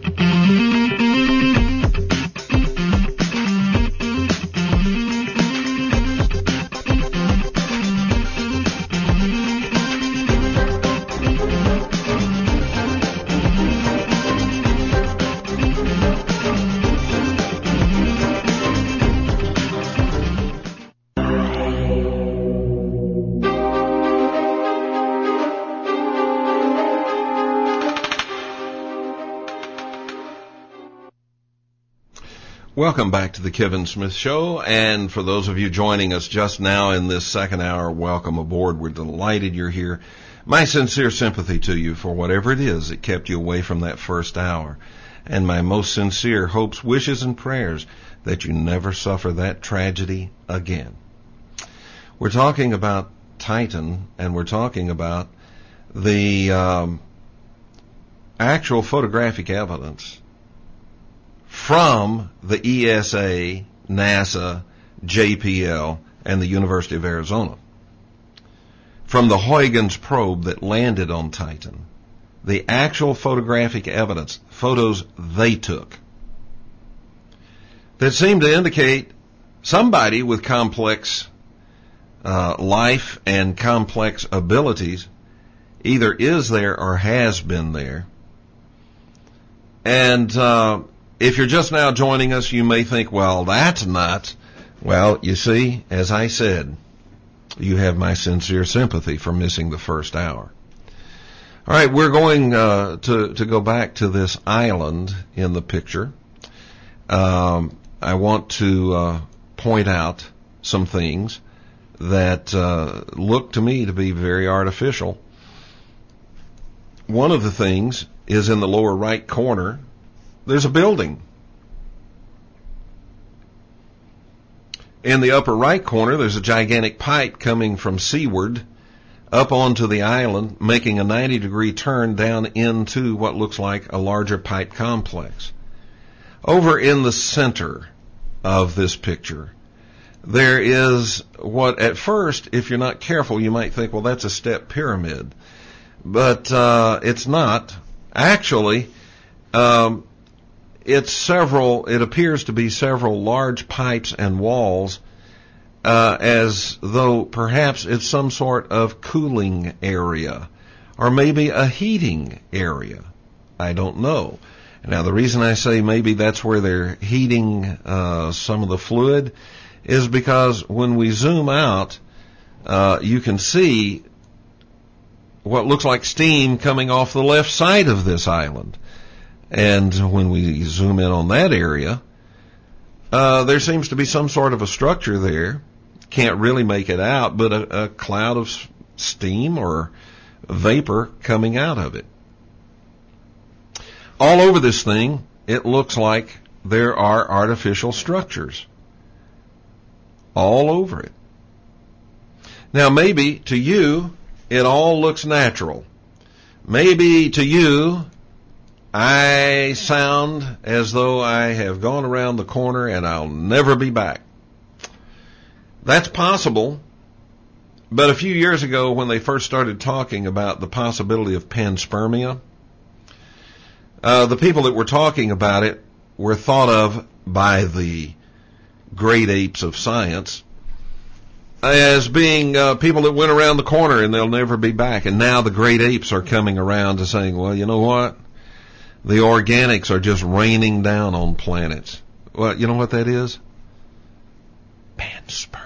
Welcome back to the Kevin Smith Show, and for those of you joining us just now in this second hour, welcome aboard. We're delighted you're here. My sincere sympathy to you for whatever it is that kept you away from that first hour, and my most sincere hopes, wishes, and prayers that you never suffer that tragedy again. We're talking about Titan, and we're talking about the um, actual photographic evidence from the E S A, NASA, J P L, and the University of Arizona. From the Huygens probe that landed on Titan, the actual photographic evidence, photos they took, that seemed to indicate somebody with complex uh, life and complex abilities either is there or has been there. And uh, if you're just now joining us, you may think, well, that's nuts. Well, you see, as I said, you have my sincere sympathy for missing the first hour. All right, we're going uh, to, to go back to this island in the picture. Um, I want to uh, point out some things that uh, look to me to be very artificial. One of the things is in the lower right corner, there's a building. In the upper right corner, there's a gigantic pipe coming from seaward up onto the island, making a ninety degree turn down into what looks like a larger pipe complex. Over in the center of this picture, there is what at first, if you're not careful, you might think, well, that's a step pyramid. But uh, it's not. Actually, um, it's several, it appears to be several large pipes and walls, uh, as though perhaps it's some sort of cooling area, or maybe a heating area. I don't know. Now, the reason I say maybe that's where they're heating uh, some of the fluid is because when we zoom out, uh, you can see what looks like steam coming off the left side of this island. And when we zoom in on that area, uh, there seems to be some sort of a structure there. Can't really make it out, but a, a cloud of steam or vapor coming out of it. All over this thing, it looks like there are artificial structures. All over it. Now, maybe to you, it all looks natural. Maybe to you, I sound as though I have gone around the corner and I'll never be back. That's possible. But a few years ago, when they first started talking about the possibility of panspermia, uh, the people that were talking about it were thought of by the great apes of science as being uh, people that went around the corner and they'll never be back. And now the great apes are coming around to saying, well, you know what? The organics are just raining down on planets. Well, you know what that is? Panspermia.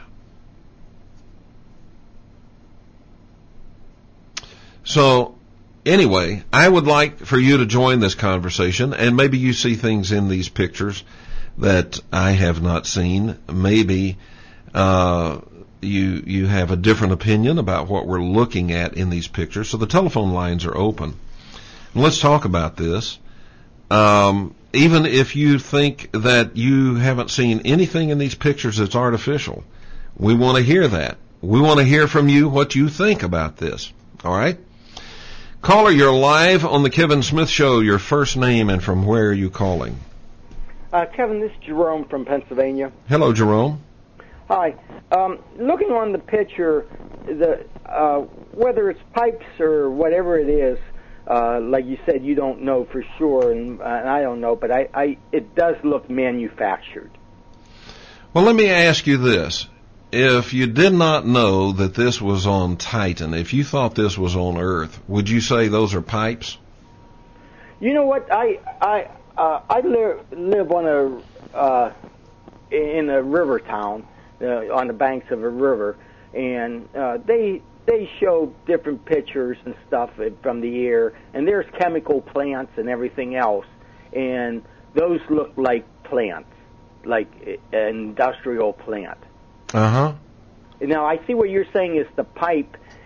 So, anyway, I would like for you to join this conversation, and maybe you see things in these pictures that I have not seen. Maybe uh, you you have a different opinion about what we're looking at in these pictures. So the telephone lines are open. And let's talk about this. Um, even if you think that you haven't seen anything in these pictures that's artificial, we want to hear that. We want to hear from you what you think about this. All right? Caller, you're live on the Kevin Smith Show. Your first name and from where are you calling? Uh, Kevin, this is Jerome from Pennsylvania. Hello, Jerome. Hi. Um, looking on the picture, the uh, whether it's pipes or whatever it is, uh, like you said, you don't know for sure, and, uh, and I don't know, but I, I, it does look manufactured. Well, let me ask you this. If you did not know that this was on Titan, if you thought this was on Earth, would you say those are pipes? You know what? I I uh, I live live on a uh, in a river town uh, on the banks of a river, and uh, they they show different pictures and stuff from the air, and there's chemical plants and everything else, and those look like plants, like an industrial plant. Uh-huh. Now, I see what you're saying is the pipe,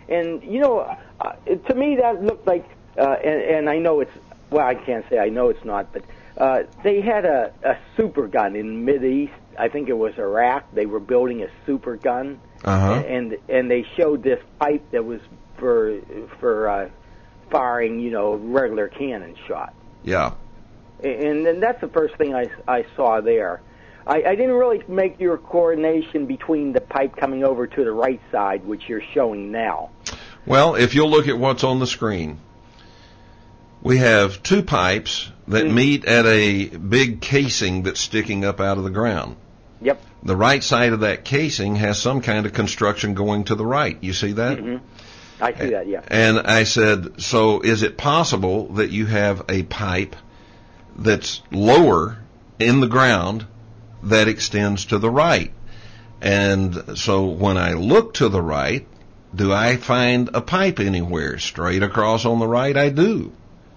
and you know, uh, to me that looked like, uh, and, and I know it's, well, I can't say I know it's not, but uh, they had a, a super gun in the Mideast. I think it was Iraq. They were building a super gun, uh-huh. and and they showed this pipe that was for for uh, firing, you know, regular cannon shot. Yeah. And, and that's the first thing I, I saw there. I, I didn't really make your coordination between the pipe coming over to the right side, which you're showing now. Well, if you'll look at what's on the screen, we have two pipes that mm-hmm. meet at a big casing that's sticking up out of the ground. Yep. The right side of that casing has some kind of construction going to the right. You see that? Mm-hmm. I see that, yeah. And I said, so is it possible that you have a pipe that's lower in the ground that extends to the right? And so when I look to the right, do I find a pipe anywhere? Straight across on the right, I do.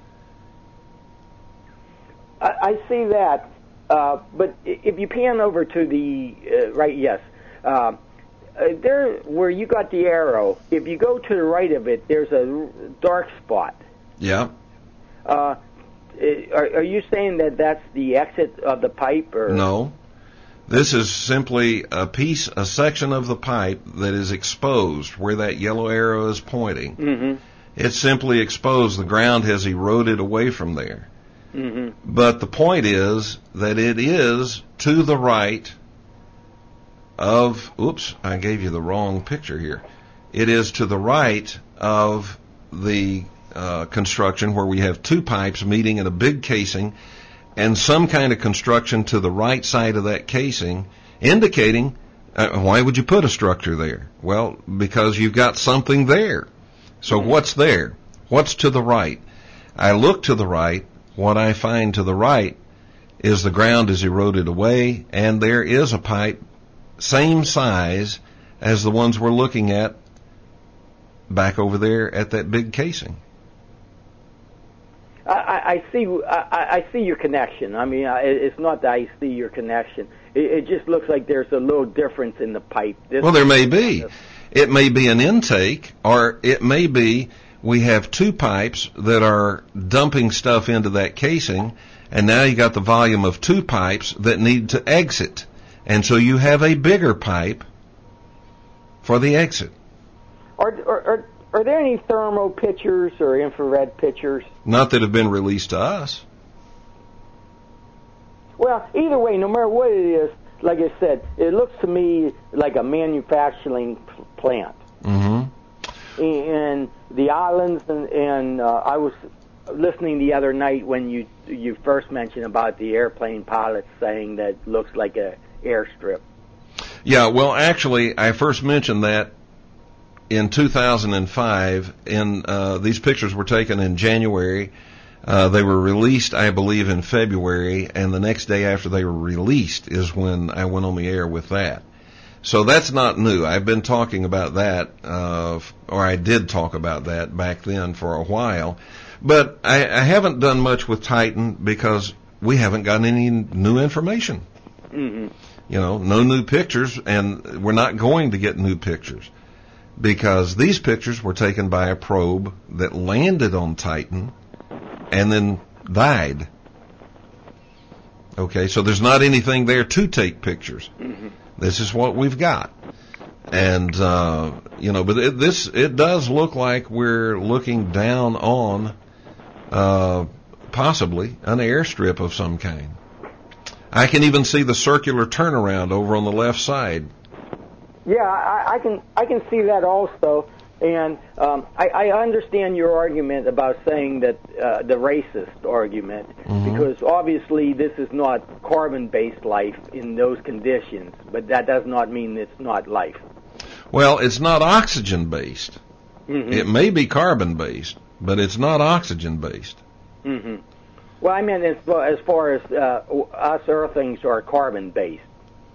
I, I see that, uh, but if you pan over to the uh, right, yes, uh, uh, there where you got the arrow, if you go to the right of it, there's a dark spot. Yeah. Uh, are, are you saying that that's the exit of the pipe? Or? No. This is simply a piece, a section of the pipe that is exposed where that yellow arrow is pointing. Mm-hmm. It's simply exposed. The ground has eroded away from there. Mm-hmm. But the point is that it is to the right of, oops, I gave you the wrong picture here. It is to the right of the uh, construction where we have two pipes meeting in a big casing and some kind of construction to the right side of that casing, indicating, uh, why would you put a structure there? Well, because you've got something there. So mm-hmm. what's there? What's to the right? I look to the right. What I find to the right is the ground is eroded away, and there is a pipe same size as the ones we're looking at back over there at that big casing. I, I see. I, I see your connection. I mean, it's not that I see your connection. It, it just looks like there's a little difference in the pipe. This well, there may be. It may be an intake, or it may be we have two pipes that are dumping stuff into that casing, and now you got the volume of two pipes that need to exit, and so you have a bigger pipe for the exit. Are, are, are, are there any thermo pictures or infrared pictures? Not that have been released to us. Well, either way, no matter what it is, like I said, it looks to me like a manufacturing plant. Mm-hmm. And the islands, and, and uh, I was listening the other night when you you first mentioned about the airplane pilots saying that it looks like a airstrip. Yeah, well, actually, I first mentioned that in two thousand five. In uh, these pictures were taken in January. Uh, they were released, I believe, in February, and the next day after they were released is when I went on the air with that. So that's not new. I've been talking about that, uh, or I did talk about that back then for a while. But I, I haven't done much with Titan because we haven't gotten any new information. Mm-hmm. You know, no new pictures, and we're not going to get new pictures because these pictures were taken by a probe that landed on Titan and then died. Okay, so there's not anything there to take pictures. Mm-hmm. This is what we've got. And, uh, you know, but it, this, it does look like we're looking down on, uh, possibly an airstrip of some kind. I can even see the circular turnaround over on the left side. Yeah, I, I can, I can see that also. And, um, I, I understand your argument about saying that, uh, the racist argument, mm-hmm. because obviously this is not carbon-based life in those conditions, but that does not mean it's not life. Well, it's not oxygen-based. Mm-hmm. It may be carbon-based, but it's not oxygen-based. Mm-hmm. Well, I mean, as far as, far as uh, us Earthlings are carbon-based.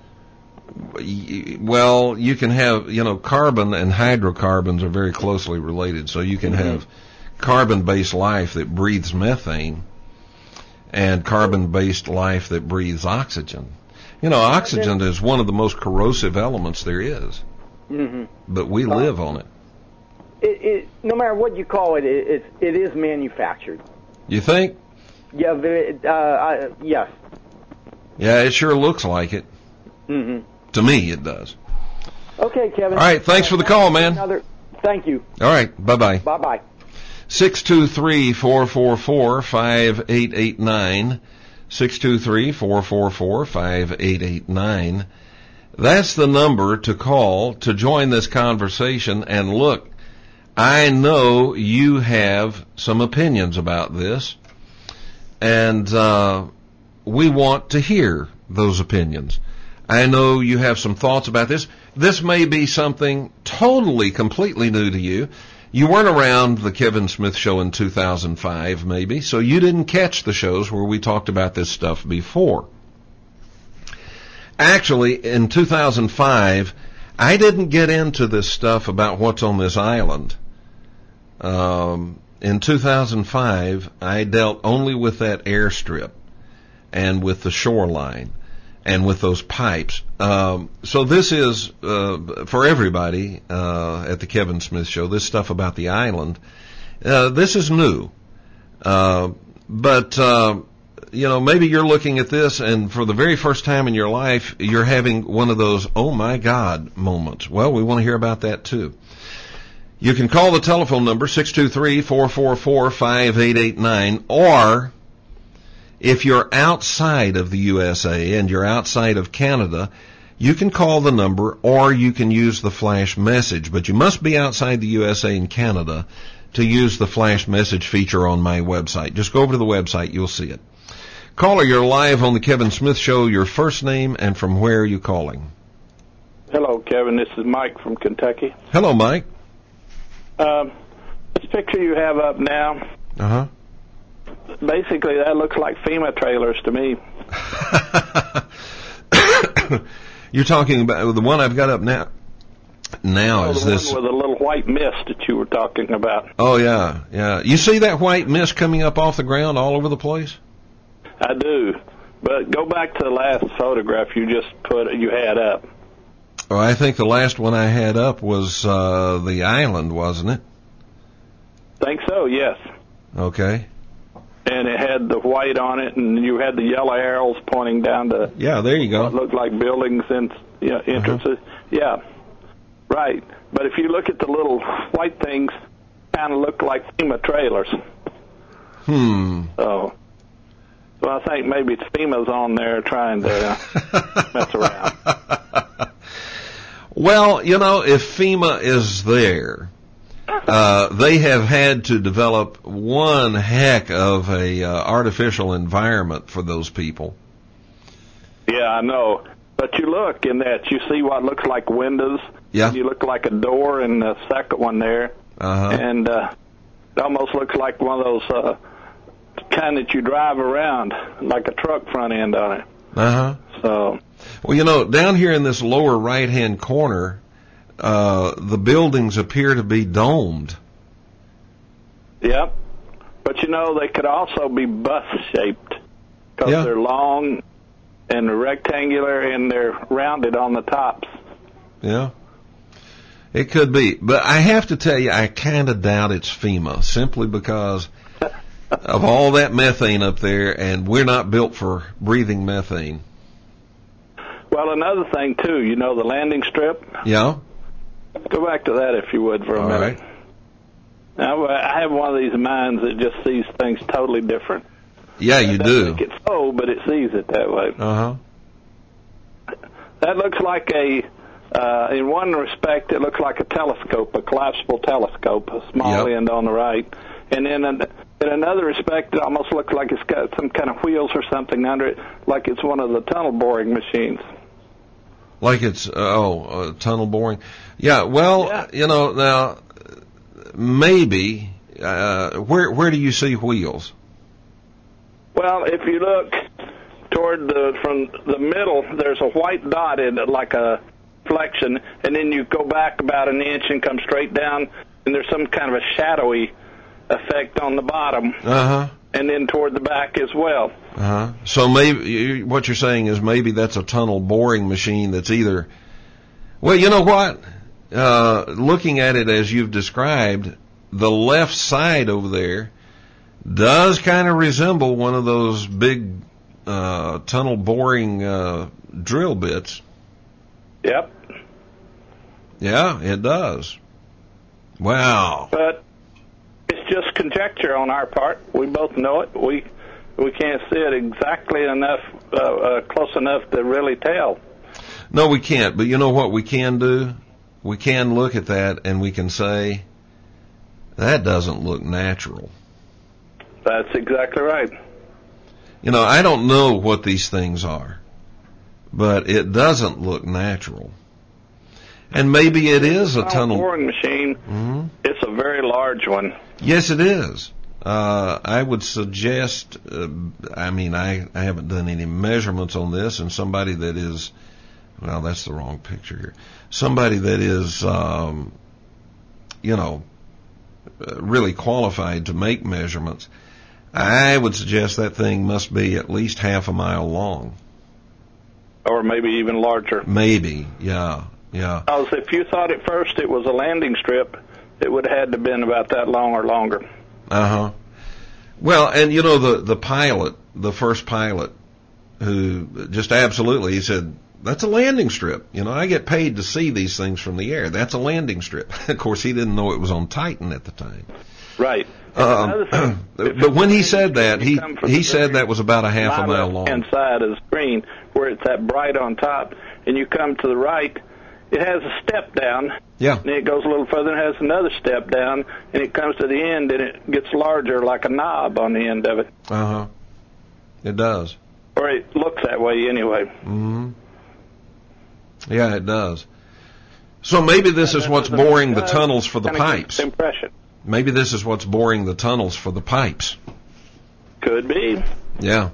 Well, you can have, you know, carbon and hydrocarbons are very closely related. So you can mm-hmm. have carbon-based life that breathes methane and carbon-based life that breathes oxygen. You know, oxygen is one of the most corrosive elements there is. Mm-hmm. But we live on it. it, it, no matter what you call it, it, it, it is manufactured. You think? Yeah, very, uh, I, yes. Yeah, it sure looks like it. Mm-hmm. To me, it does. Okay, Kevin. All right, thanks for the call, man. Another, thank you. All right, bye-bye. Bye-bye. six two three, four four four, five eight eight nine. six two three, four four four, five eight eight nine. That's the number to call to join this conversation. And look, I know you have some opinions about this, and uh, we want to hear those opinions. I know you have some thoughts about this. This may be something totally, completely new to you. You weren't around the Kevin Smith Show in two thousand five, maybe, so you didn't catch the shows where we talked about this stuff before. Actually, in two thousand five, I didn't get into this stuff about what's on this island. Um, in two thousand five, I dealt only with that airstrip and with the shoreline and with those pipes. Um, so this is, uh, for everybody, uh, at the Kevin Smith Show, this stuff about the island, uh, this is new. Uh, but, uh, you know, maybe you're looking at this and for the very first time in your life, you're having one of those, oh my God moments. Well, we want to hear about that too. You can call the telephone number, six two three, four four four, five eight eight nine, or if you're outside of the U S A and you're outside of Canada, you can call the number or you can use the flash message. But you must be outside the U S A and Canada to use the flash message feature on my website. Just go over to the website, you'll see it. Caller, you're live on the Kevin Smith Show. Your first name and from where are you calling? Hello, Kevin. This is Mike from Kentucky. Hello, Mike. Um, this picture you have up now, Uh-huh. basically that looks like FEMA trailers to me. You're talking about the one I've got up now. Now oh, is the this one with a little white mist that you were talking about. Oh yeah, yeah. You see that white mist coming up off the ground all over the place? I do, but go back to the last photograph you just put you had up. Oh, I think the last one I had up was uh the island, wasn't it? Think so, yes. Okay. And it had the white on it, and you had the yellow arrows pointing down to Yeah, there you go. what looked like buildings and you know, entrances. Uh-huh. Yeah, right. But if you look at the little white things, kind of look like FEMA trailers. Hmm. So, so I think maybe it's FEMA's on there trying to mess around. Well, you know, if FEMA is there, uh, they have had to develop one heck of a uh, artificial environment for those people. Yeah, I know. But you look in that, you see what looks like windows. Yeah. You look like a door in the second one there. Uh-huh. And uh, it almost looks like one of those uh, kind that you drive around, like a truck front end on it. Uh-huh. So. Well, you know, down here in this lower right-hand corner, uh, the buildings appear to be domed. Yep. But, you know, they could also be bus-shaped because Yeah. they're long and rectangular and they're rounded on the tops. Yeah. It could be. But I have to tell you, I kind of doubt it's FEMA, simply because of all that methane up there, and we're not built for breathing methane. Well, another thing, too, you know, the landing strip. Yeah? Go back to that, if you would, for a All minute. right. Now, I have one of these minds that just sees things totally different. Yeah, you It do. doesn't make it so, but it sees it that way. Uh-huh. That looks like a, uh, in one respect, it looks like a telescope, a collapsible telescope, a small Yep. end on the right. And then in, in another respect, it almost looks like it's got some kind of wheels or something under it, like it's one of the tunnel boring machines. Like it's, uh, oh, uh, tunnel boring. Yeah, well, Yeah. you know, now, maybe, uh, where, where do you see wheels? Well, if you look toward the, from the middle, there's a white dot in it, like a flexion, and then you go back about an inch and come straight down, and there's some kind of a shadowy effect on the bottom, Uh-huh. and then toward the back as well. Uh-huh. So maybe, you, what you're saying is maybe that's a tunnel boring machine that's either, well, you know what? uh, looking at it as you've described, the left side over there does kind of resemble one of those big uh, tunnel boring uh, drill bits. Yep. Yeah, it does. Wow. But it's just conjecture on our part. We both know it. We we can't see it exactly enough, uh, uh, close enough to really tell. No, we can't. But you know what we can do? We can look at that and we can say, that doesn't look natural. That's exactly right. You know, I don't know what these things are, but it doesn't look natural. And maybe it is a tunnel boring machine. Mm-hmm. It's a very large one. Yes, it is. Uh, I would suggest, uh, I mean, I, I haven't done any measurements on this, and somebody that is, well, that's the wrong picture here. Somebody that is, um, you know, really qualified to make measurements, I would suggest that thing must be at least half a mile long. Or maybe even larger. Maybe, yeah, yeah. Because if you thought at first it was a landing strip, it would have had to have been about that long or longer. Uh-huh. Well, and you know, the, the pilot, the first pilot, who just absolutely, he said, that's a landing strip. You know, I get paid to see these things from the air. That's a landing strip. Of course, he didn't know it was on Titan at the time. Right. Um, but when he said that, he he said that was about a half a mile long. Inside of the screen, where it's that bright on top, and you come to the right, it has a step down. Yeah. And it goes a little further and has another step down, and it comes to the end, and it gets larger like a knob on the end of it. Uh-huh. It does. Or it looks that way anyway. Mm-hmm. Yeah, it does. So maybe this is what's boring the tunnels for the pipes. Impression. Maybe this is what's boring the tunnels for the pipes. Could be. Yeah.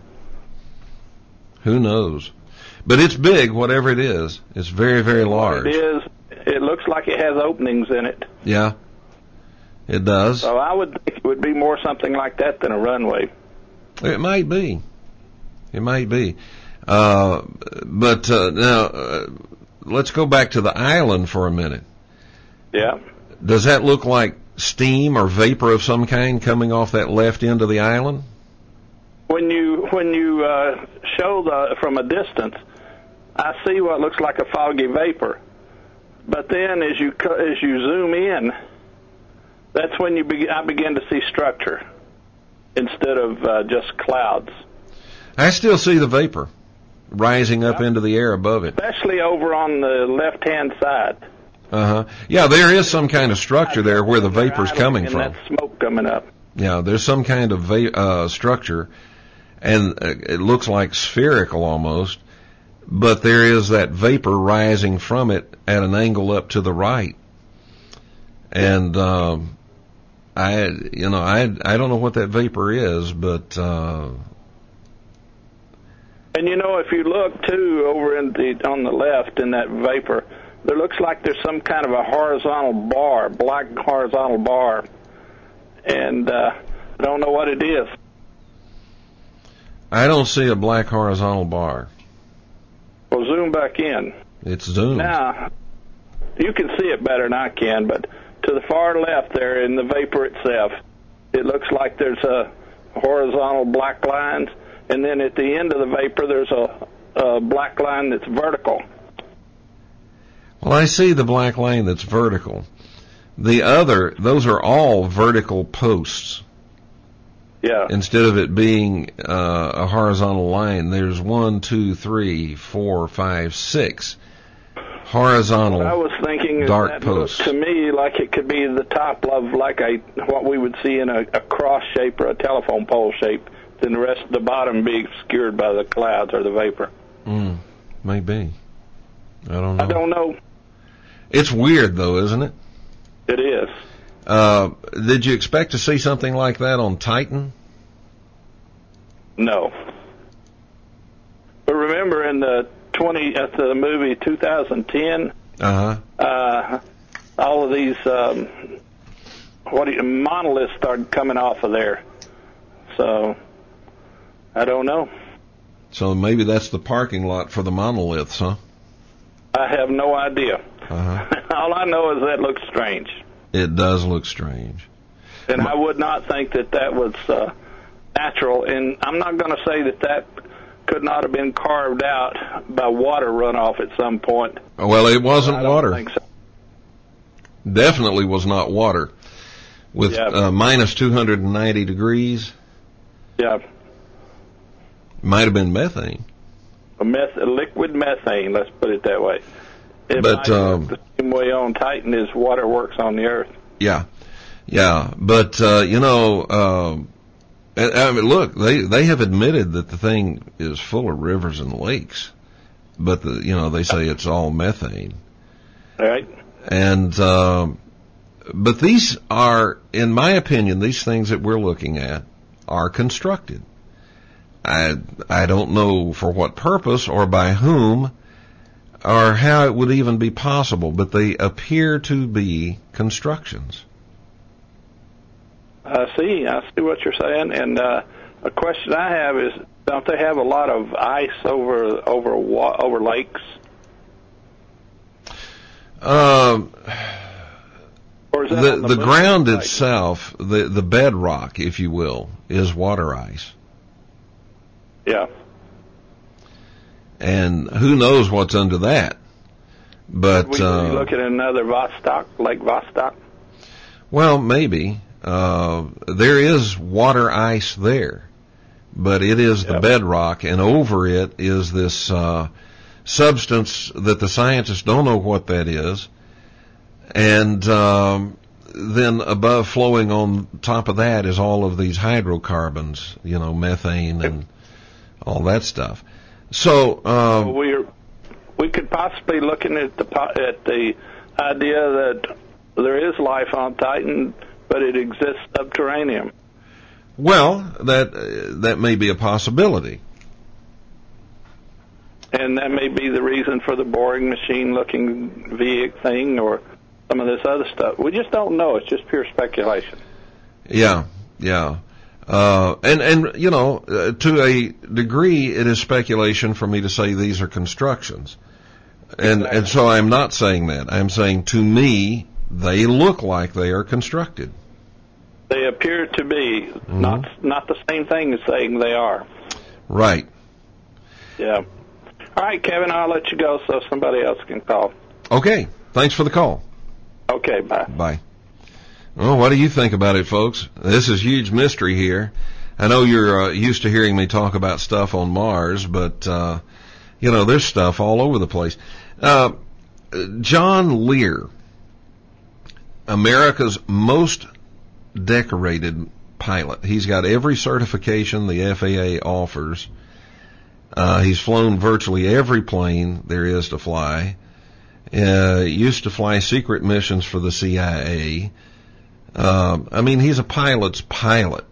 Who knows? But it's big, whatever it is. It's very, very large. It is. It looks like it has openings in it. Yeah. It does. So I would think it would be more something like that than a runway. It might be. It might be. Uh, but uh, now, uh, let's go back to the island for a minute. Yeah. Does that look like steam or vapor of some kind coming off that left end of the island? When you when you uh, show the from a distance, I see what looks like a foggy vapor. But then, as you as you zoom in, that's when you be, I begin to see structure instead of uh, just clouds. I still see the vapor rising up yep. into the air above it, especially over on the left-hand side. Uh huh. Yeah, there is some kind of structure there where the vapor's coming from. And that smoke coming up. Yeah, there's some kind of va- uh, structure, and uh, it looks like spherical almost, but there is that vapor rising from it at an angle up to the right. And um, I, you know, I I don't know what that vapor is, but. Uh, and you know, if you look too over in the on the left in that vapor, there looks like there's some kind of a horizontal bar, black horizontal bar, and uh, I don't know what it is. I don't see a black horizontal bar. Well, zoom back in. It's zoomed. Now, you can see it better than I can, but to the far left there in the vapor itself, it looks like there's a horizontal black lines, and then at the end of the vapor there's a, a black line that's vertical. Well, I see the black line that's vertical. The other, those are all vertical posts. Yeah. Instead of it being uh, a horizontal line, there's one, two, three, four, five, six horizontal I was thinking dark that posts. To me, like it could be the top of like a what we would see in a, a cross shape or a telephone pole shape. Then the rest of the bottom be obscured by the clouds or the vapor. Mm, maybe. I don't know. I don't know. It's weird, though, isn't it? It is. Uh, did you expect to see something like that on Titan? No. But remember in the twenty at the movie two thousand ten, uh-huh. uh, all of these um, what do you, monoliths started coming off of there. So I don't know. So maybe that's the parking lot for the monoliths, huh? I have no idea. Uh-huh. All I know is that looks strange. It does look strange. And I would not think that that was uh, natural. And I'm not going to say that that could not have been carved out by water runoff at some point. Well, it wasn't I don't water. think so. Definitely was not water. With Yeah. uh, minus two hundred ninety degrees, Yeah, might have been methane. a, meth- a liquid methane, let's put it that way. It But, might um, work the same way on Titan as water works on the Earth. Yeah, yeah. But uh, you know, uh, I mean, look, they they have admitted that the thing is full of rivers and lakes, but the you know they say it's all methane. Right? And um, but these are, in my opinion, these things that we're looking at are constructed. I I don't know for what purpose or by whom or how it would even be possible, but they appear to be constructions. I see. I see what you're saying. And uh, a question I have is, don't they have a lot of ice over over wa- over lakes? Um, Or is that the on the moon? ground Like- itself, the the bedrock, if you will, is water ice. Yeah. And who knows what's under that? But We uh, look at another Vostok, Lake Vostok. well, maybe uh, there is water ice there, but it is the Yep. bedrock, and over it is this uh, substance that the scientists don't know what that is, and um, then above, flowing on top of that, is all of these hydrocarbons, you know, methane and all that stuff. So, um, We're we could possibly looking at the po- at the idea that there is life on Titan, but it exists subterranean. well, that uh, that may be a possibility. And that may be the reason for the boring machine-looking V thing or some of this other stuff. We just don't know. It's just pure speculation. Yeah, yeah. Uh, and, and, you know, uh, to a degree, it is speculation for me to say these are constructions. And, Exactly. and so I'm not saying that. I'm saying, to me, they look like they are constructed. They appear to be Mm-hmm. not not the same thing as saying they are. Right. Yeah. All right, Kevin, I'll let you go so somebody else can call. Okay. Thanks for the call. Okay, bye. Bye. Well, what do you think about it, folks? This is huge mystery here. I know you're uh, used to hearing me talk about stuff on Mars, but, uh, you know, there's stuff all over the place. Uh, John Lear, America's most decorated pilot. He's got every certification the F A A offers. Uh, he's flown virtually every plane there is to fly. Uh, used to fly secret missions for the C I A. Uh, I mean, he's a pilot's pilot.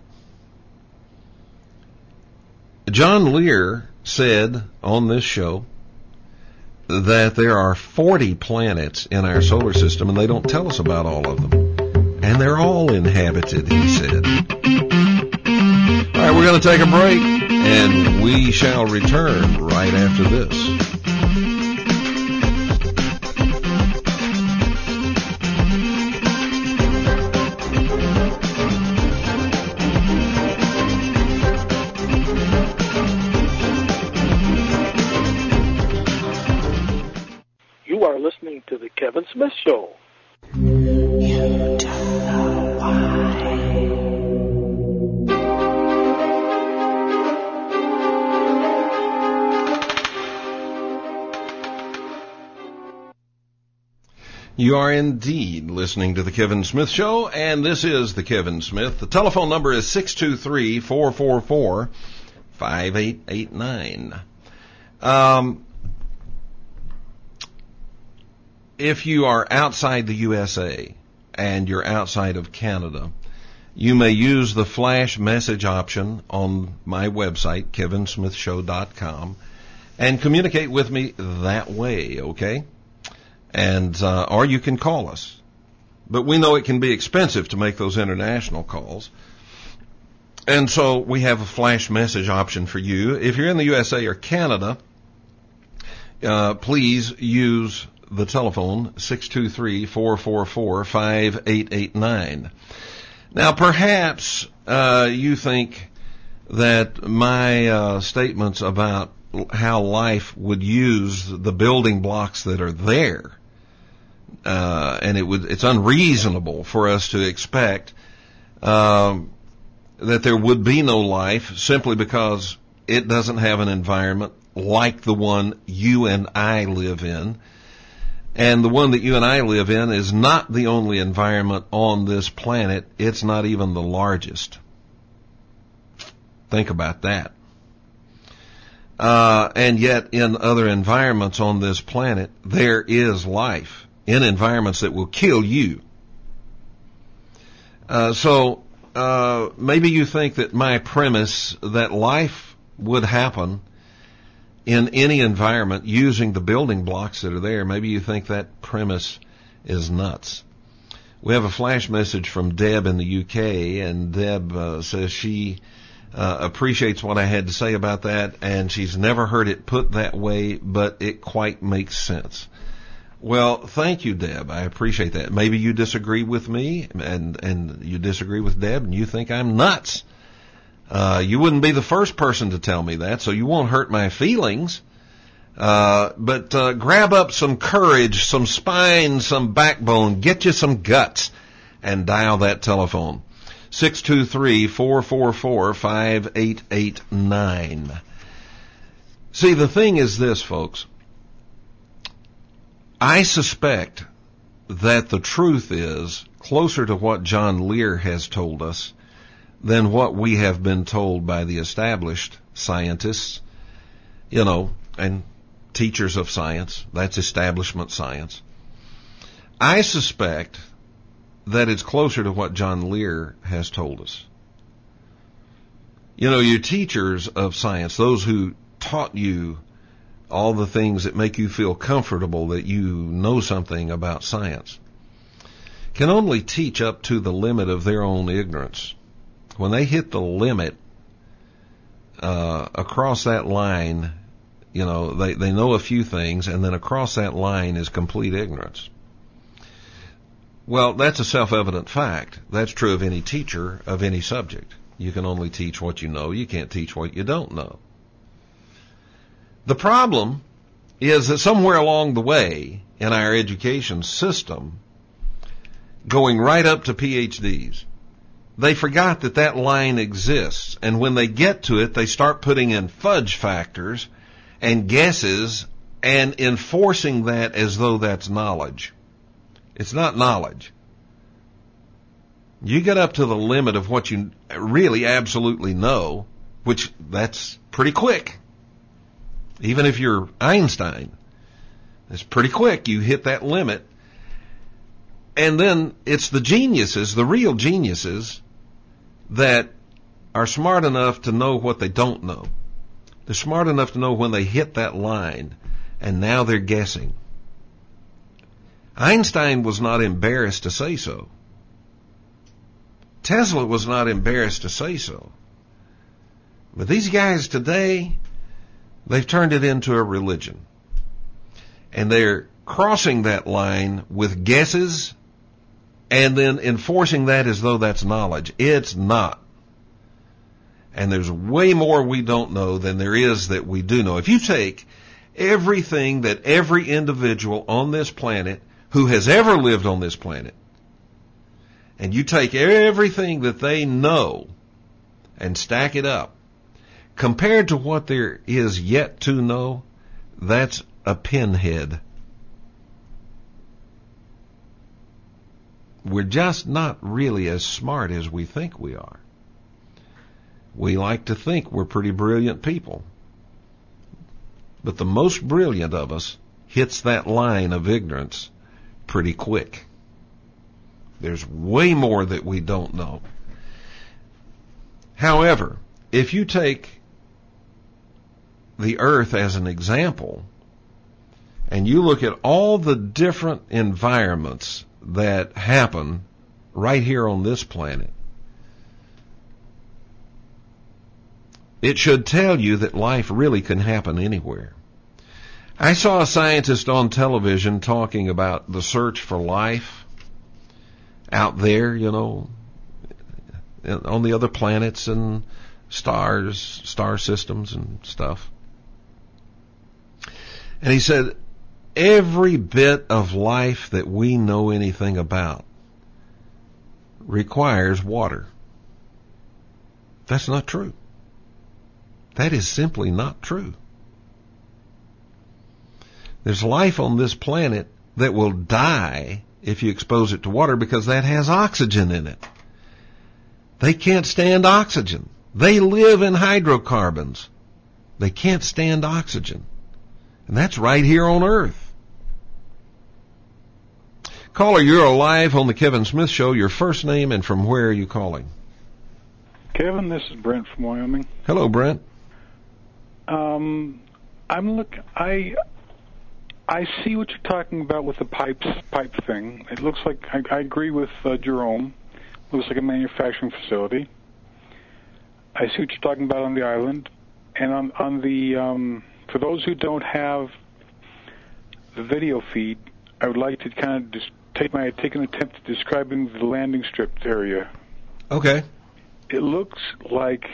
John Lear said on this show that there are forty planets in our solar system, and they don't tell us about all of them. And they're all inhabited, he said. All right, we're going to take a break, and we shall return right after this. You are listening to The Kevin Smith Show. You are indeed listening to The Kevin Smith Show, and this is The Kevin Smith. The telephone number is six two three, four four four, five eight eight nine. Um, if you are outside the U S A and you're outside of Canada, you may use the flash message option on my website, kevin smith show dot com, and communicate with me that way, okay? And uh, or you can call us. But we know it can be expensive to make those international calls. And so we have a flash message option for you. If you're in the U S A or Canada, uh, please use the telephone six two three, four four four, five eight eight nine. Now, perhaps uh, you think that my uh, statements about how life would use the building blocks that are there, uh, and it would it's unreasonable for us to expect um, that there would be no life simply because it doesn't have an environment like the one you and I live in. And the one that you and I live in is not the only environment on this planet. It's not even the largest. Think about that. Uh, and yet in other environments on this planet, there is life in environments that will kill you. Uh, so, uh, maybe you think that my premise that life would happen in any environment using the building blocks that are there, maybe you think that premise is nuts. We have a flash message from Deb in the U K, and Deb uh, says she uh, appreciates what I had to say about that, and she's never heard it put that way, but it quite makes sense. Well, thank you, Deb. I appreciate that. Maybe you disagree with me, and, and you disagree with Deb, and you think I'm nuts. Uh, you wouldn't be the first person to tell me that, so you won't hurt my feelings. Uh, but, uh, grab up some courage, some spine, some backbone, get you some guts, and dial that telephone. six two three, four four four, five eight eight nine. See, the thing is this, folks. I suspect that the truth is closer to what John Lear has told us than what we have been told by the established scientists, you know, and teachers of science. That's establishment science. I suspect that it's closer to what John Lear has told us. You know, your teachers of science, those who taught you all the things that make you feel comfortable that you know something about science, can only teach up to the limit of their own ignorance. When they hit the limit, uh, across that line, you know, they, they know a few things, and then across that line is complete ignorance. Well, that's a self-evident fact. That's true of any teacher of any subject. You can only teach what you know. You can't teach what you don't know. The problem is that somewhere along the way in our education system, going right up to P H Ds, they forgot that that line exists, and when they get to it, they start putting in fudge factors and guesses and enforcing that as though that's knowledge. It's not knowledge. You get up to the limit of what you really absolutely know, which that's pretty quick. Even if you're Einstein, it's pretty quick. You hit that limit. And then it's the geniuses, the real geniuses, that are smart enough to know what they don't know. They're smart enough to know when they hit that line, and now they're guessing. Einstein was not embarrassed to say so. Tesla was not embarrassed to say so. But these guys today, they've turned it into a religion. And they're crossing that line with guesses and then enforcing that as though that's knowledge. It's not. And there's way more we don't know than there is that we do know. If you take everything that every individual on this planet who has ever lived on this planet, and you take everything that they know and stack it up, compared to what there is yet to know, that's a pinhead. We're just not really as smart as we think we are. We like to think we're pretty brilliant people. But the most brilliant of us hits that line of ignorance pretty quick. There's way more that we don't know. However, if you take the earth as an example, and you look at all the different environments that happen right here on this planet, it should tell you that life really can happen anywhere. I saw a scientist on television talking about the search for life out there, you know, on the other planets and stars, star systems and stuff. And he said, every bit of life that we know anything about requires water. That's not true. That is simply not true. There's life on this planet that will die if you expose it to water because that has oxygen in it. They can't stand oxygen. They live in hydrocarbons. They can't stand oxygen. And that's right here on Earth. Caller, you're alive on the Kevin Smith Show. Your first name and from where are you calling? Kevin, this is Brent from Wyoming. Hello, Brent. Um, I'm look. I I see what you're talking about with the pipes pipe thing. It looks like I, I agree with uh, Jerome. It looks like a manufacturing facility. I see what you're talking about on the island, and on on the um, for those who don't have the video feed, I would like to kind of just take my take an attempt at describing the landing strip area. Okay. It looks like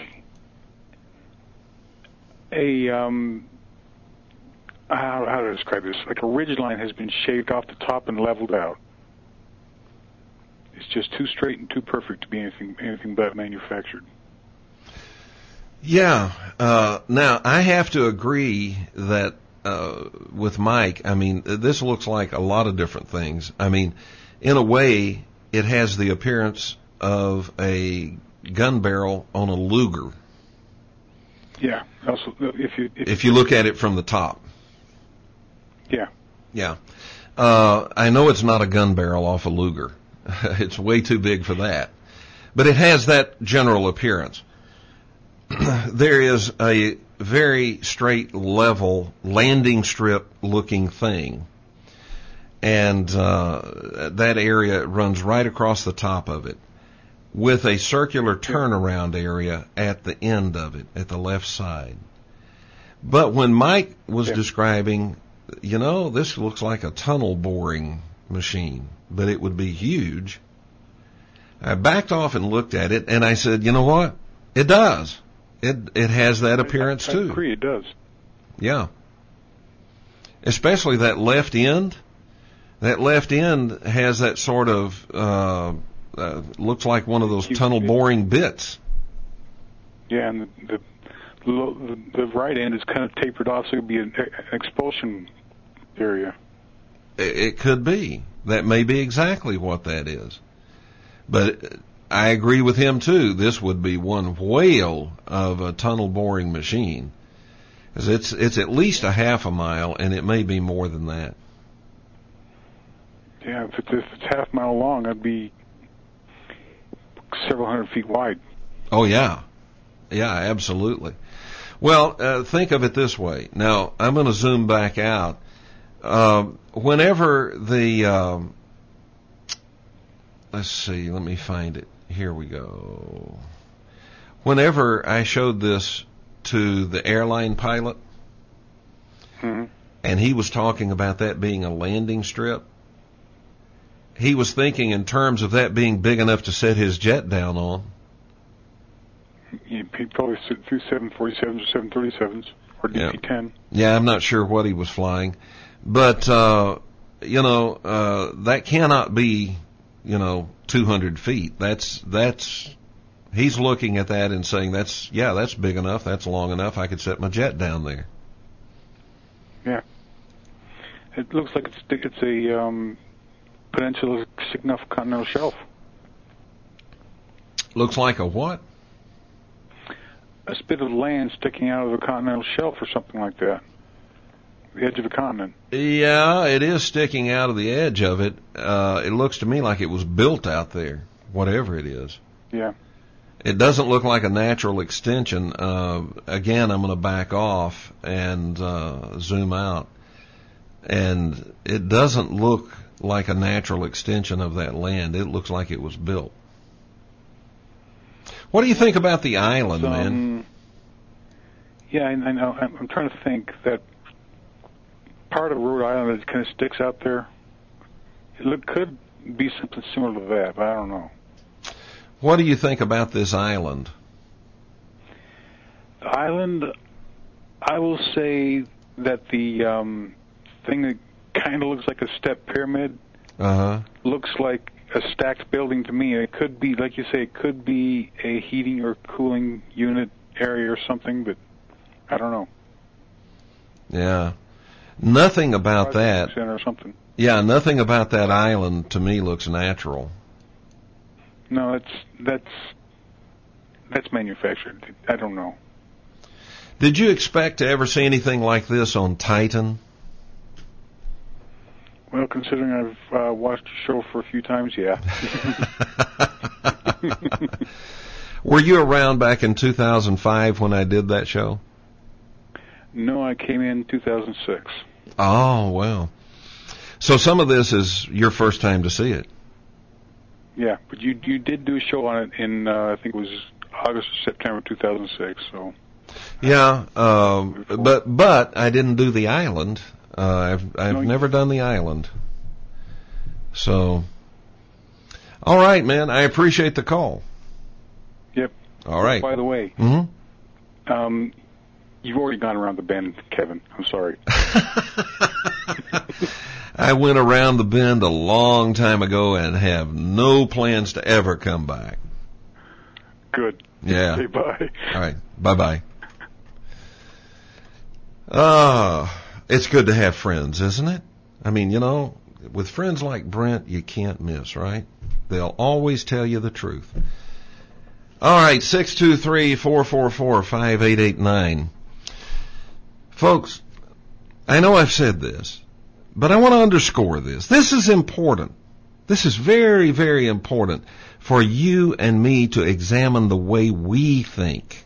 a um, how, how to describe this? Like a ridge line has been shaved off the top and leveled out. It's just too straight and too perfect to be anything anything but manufactured. Yeah. Uh, now I have to agree that uh, with Mike. I mean, this looks like a lot of different things. I mean, in a way, it has the appearance of a gun barrel on a Luger. Yeah. Also, if you if, if you look at it from the top. Yeah. Yeah. Uh, I know it's not a gun barrel off a Luger. It's way too big for that. But it has that general appearance. There is a very straight, level, landing strip looking thing. And uh, that area runs right across the top of it, with a circular turnaround area at the end of it, at the left side. But when Mike was yeah. describing, you know, this looks like a tunnel boring machine, but it would be huge, I backed off and looked at it, and I said, you know what? It does. It it has that appearance, I, I, too. I agree, it does. Yeah. Especially that left end. That left end has that sort of... Uh, Uh, looks like one of those tunnel boring bits. Yeah, and the the, the right end is kind of tapered off, so it would be an expulsion area. It, it could be. That may be exactly what that is. But I agree with him too. This would be one whale of a tunnel boring machine, because it's it's at least a half a mile, and it may be more than that. Yeah, if it's, if it's half a mile long, I'd be several hundred feet wide. Oh, yeah. Yeah, absolutely. Well, uh, think of it this way. Now, I'm going to zoom back out. Uh, whenever the, um, let's see, let me find it. Here we go. Whenever I showed this to the airline pilot, mm-hmm. and he was talking about that being a landing strip, he was thinking in terms of that being big enough to set his jet down on. He probably flew seven forty-sevens or seven thirty-sevens or D C ten. Yeah. yeah, I'm not sure what he was flying. But, uh, you know, uh, that cannot be, you know, two hundred feet. That's, that's, he's looking at that and saying, that's, yeah, that's big enough. That's long enough. I could set my jet down there. Yeah. It looks like it's, it's a, um, peninsula sticking off a continental shelf. Looks like a what? A spit of land sticking out of a continental shelf or something like that. The edge of a continent. Yeah, it is sticking out of the edge of it. Uh, it looks to me like it was built out there, whatever it is. Yeah. It doesn't look like a natural extension. Uh, again, I'm going to back off and uh, zoom out. And it doesn't look like a natural extension of that land. It looks like it was built. What do you think about the island, um, man? Yeah, I, I know. I'm, I'm trying to think that part of Rhode Island that kind of sticks out there? It look, could be something similar to that, but I don't know. What do you think about this island? The island, I will say that the um, thing that kind of looks like a step pyramid uh-huh. looks like a stacked building to me. It could be, like you say, it could be a heating or cooling unit area or something, but I don't know. Yeah. Nothing about that. Or something. Yeah, nothing about that island to me looks natural. No, it's that's that's manufactured. I don't know. Did you expect to ever see anything like this on Titan? Well, considering I've uh, watched the show for a few times, yeah. Were you around back in two thousand five when I did that show? No, I came in two thousand six. Oh, well. So some of this is your first time to see it. Yeah, but you you did do a show on it in, uh, I think it was August or September two thousand six, so. Yeah, um, but but I didn't do the island. Uh, I've I've no, never done the island. So, all right, man. I appreciate the call. Yep. All right. By the way, mm-hmm. um, you've already gone around the bend, Kevin. I'm sorry. I went around the bend a long time ago and have no plans to ever come back. Good. Yeah. Okay, bye. All right. Bye-bye. Uh, it's good to have friends, isn't it? I mean, you know, with friends like Brent, you can't miss, right? They'll always tell you the truth. All right, six two three, four four four, five eight eight nine. Folks, I know I've said this, but I want to underscore this. This is important. This is very, very important for you and me to examine the way we think.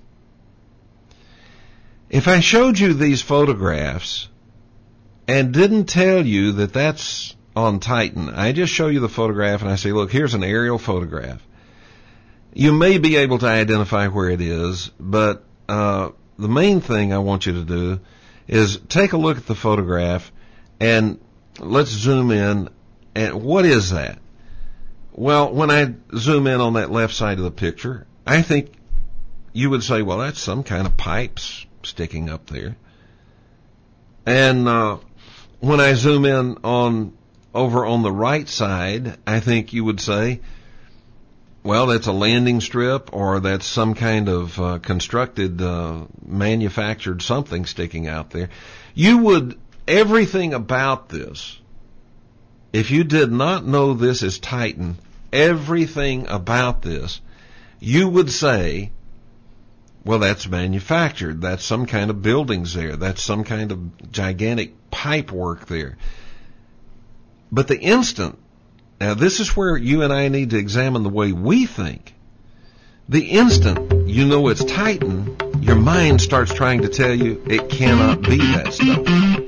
If I showed you these photographs and didn't tell you that that's on Titan, I just show you the photograph and I say, look, here's an aerial photograph. You may be able to identify where it is, but uh, the main thing I want you to do is take a look at the photograph and let's zoom in. And what is that? Well, when I zoom in on that left side of the picture, I think you would say, well, that's some kind of pipes sticking up there. And uh, when I zoom in on over on the right side, I think you would say, well, that's a landing strip or that's some kind of uh, constructed, uh, manufactured something sticking out there. You would, everything about this, if you did not know this is Titan, everything about this, you would say, well, that's manufactured. That's some kind of buildings there. That's some kind of gigantic pipe work there. But the instant, now this is where you and I need to examine the way we think. The instant you know it's Titan, your mind starts trying to tell you it cannot be that stuff.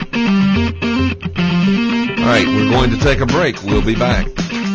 All right, we're going to take a break. We'll be back.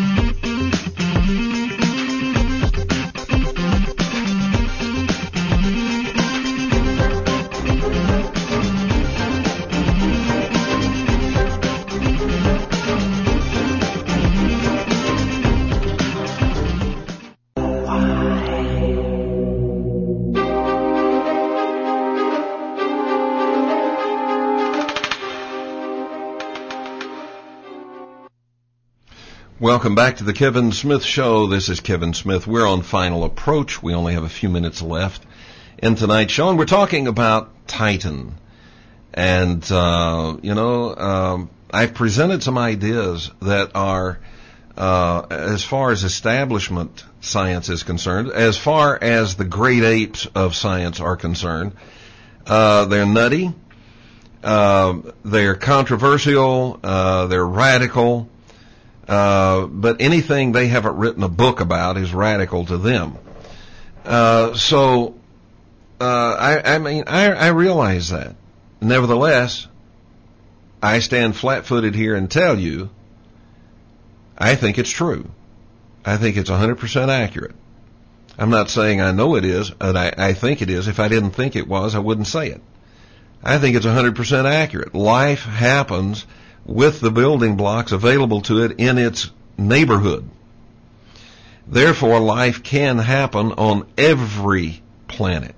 Welcome back to the Kevin Smith Show. This is Kevin Smith. We're on final approach. We only have a few minutes left in tonight's show, and we're talking about Titan. And, uh, you know, um, I've presented some ideas that are, uh, as far as establishment science is concerned, as far as the great apes of science are concerned, uh, they're nutty, uh, they're controversial, uh, they're radical. Uh, but anything they haven't written a book about is radical to them. Uh, so, uh, I, I mean, I, I realize that. Nevertheless, I stand flat-footed here and tell you, I think it's true. I think it's one hundred percent accurate. I'm not saying I know it is, and I, I think it is. If I didn't think it was, I wouldn't say it. I think it's one hundred percent accurate. Life happens with the building blocks available to it in its neighborhood. Therefore, life can happen on every planet.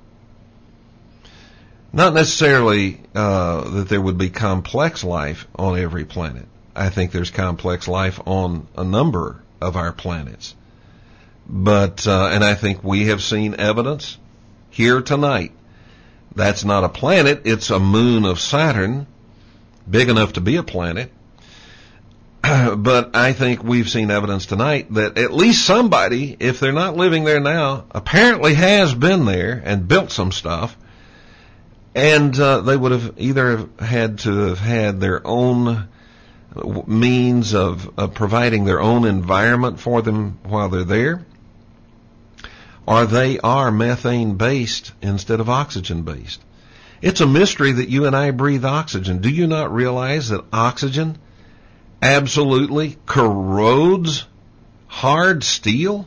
Not necessarily uh, that there would be complex life on every planet. I think there's complex life on a number of our planets. But, uh, and I think we have seen evidence here tonight. That's not a planet, it's a moon of Saturn, big enough to be a planet. But I think we've seen evidence tonight that at least somebody, if they're not living there now, apparently has been there and built some stuff. And uh, they would have either had to have had their own means of, of providing their own environment for them while they're there, or they are methane-based instead of oxygen-based. It's a mystery that you and I breathe oxygen. Do you not realize that oxygen absolutely corrodes hard steel?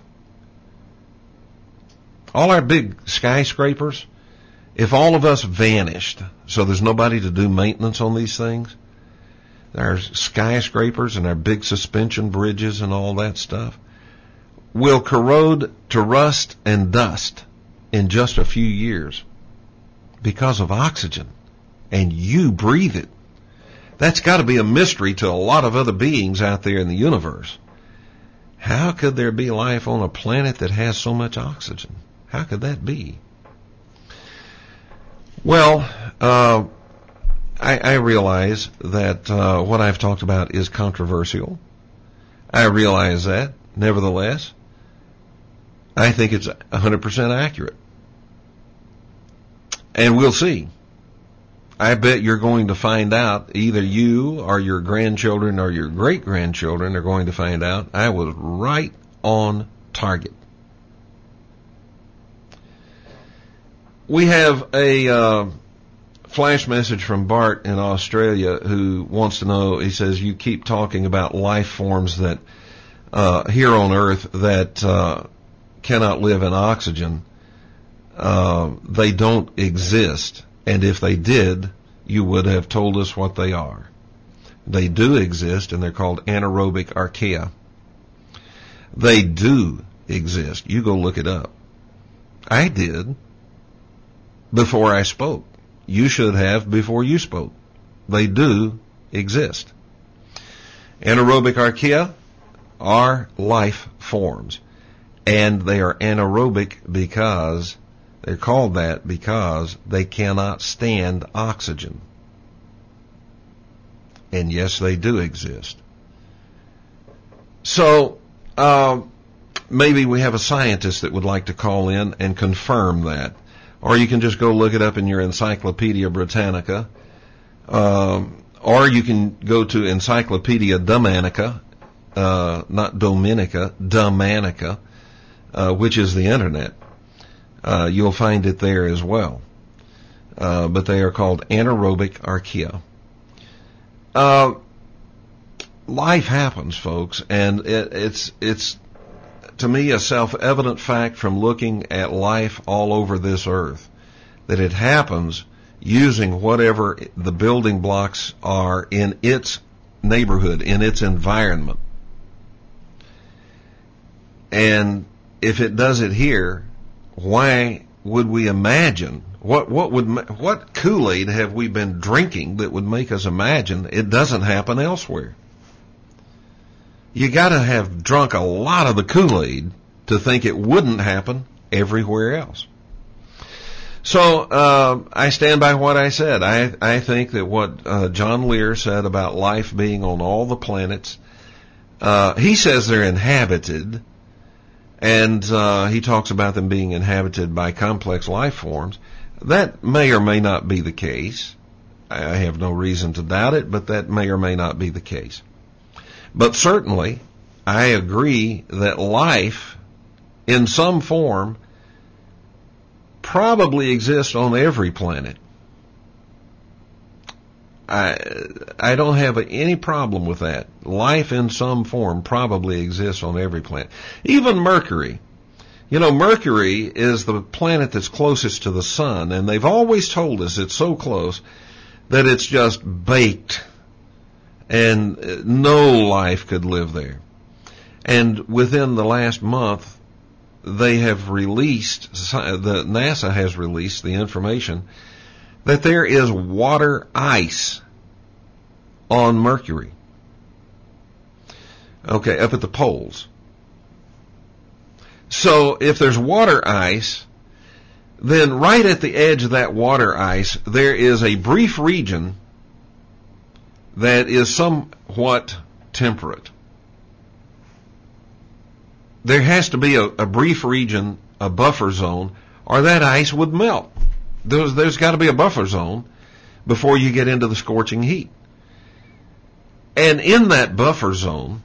All our big skyscrapers, if all of us vanished, so there's nobody to do maintenance on these things, our skyscrapers and our big suspension bridges and all that stuff will corrode to rust and dust in just a few years because of oxygen, and you breathe it. That's got to be a mystery to a lot of other beings out there in the universe. How could there be life on a planet that has so much oxygen? How could that be? Well, uh, I, I realize that uh, what I've talked about is controversial. I realize that. Nevertheless, I think it's one hundred percent accurate. And we'll see. I bet you're going to find out, either you or your grandchildren or your great-grandchildren are going to find out I was right on target. We have a uh, flash message from Bart in Australia who wants to know, he says, you keep talking about life forms that uh, here on Earth that uh, cannot live in oxygen. Uh, they don't exist. And if they did, you would have told us what they are. They do exist, and they're called anaerobic archaea. They do exist. You go look it up. I did before I spoke. You should have before you spoke. They do exist. Anaerobic archaea are life forms, and they are anaerobic because they're called that because they cannot stand oxygen. And yes, they do exist. So, uh, maybe we have a scientist that would like to call in and confirm that. Or you can just go look it up in your Encyclopedia Britannica. Um, or you can go to Encyclopedia Dumanica, uh, not Dominica, Dumanica, uh, which is the internet. Uh, you'll find it there as well. Uh, but they are called anaerobic archaea. Uh, life happens, folks, and it, it's, it's, to me, a self-evident fact from looking at life all over this earth, that it happens using whatever the building blocks are in its neighborhood, in its environment. And if it does it here, why would we imagine, what, what would, what Kool-Aid have we been drinking that would make us imagine it doesn't happen elsewhere? You gotta have drunk a lot of the Kool-Aid to think it wouldn't happen everywhere else. So, uh, I stand by what I said. I, I think that what, uh, John Lear said about life being on all the planets, uh, he says they're inhabited, and, uh, he talks about them being inhabited by complex life forms. That may or may not be the case. I have no reason to doubt it, but that may or may not be the case. But certainly, I agree that life, in some form, probably exists on every planet. I, I don't have any problem with that. Life in some form probably exists on every planet. Even Mercury. You know, Mercury is the planet that's closest to the sun, and they've always told us it's so close that it's just baked, and no life could live there. And within the last month, they have released, the NASA has released the information that there is water ice on Mercury. Okay, up at the poles. So if there's water ice, then right at the edge of that water ice, there is a brief region that is somewhat temperate. There has to be a, a brief region, a buffer zone, or that ice would melt. There's, there's got to be a buffer zone before you get into the scorching heat. And in that buffer zone,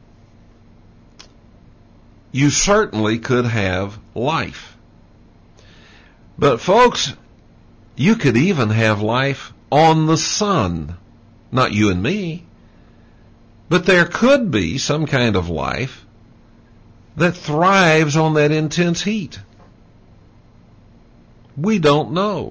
you certainly could have life. But folks, you could even have life on the sun. Not you and me. But there could be some kind of life that thrives on that intense heat. We don't know.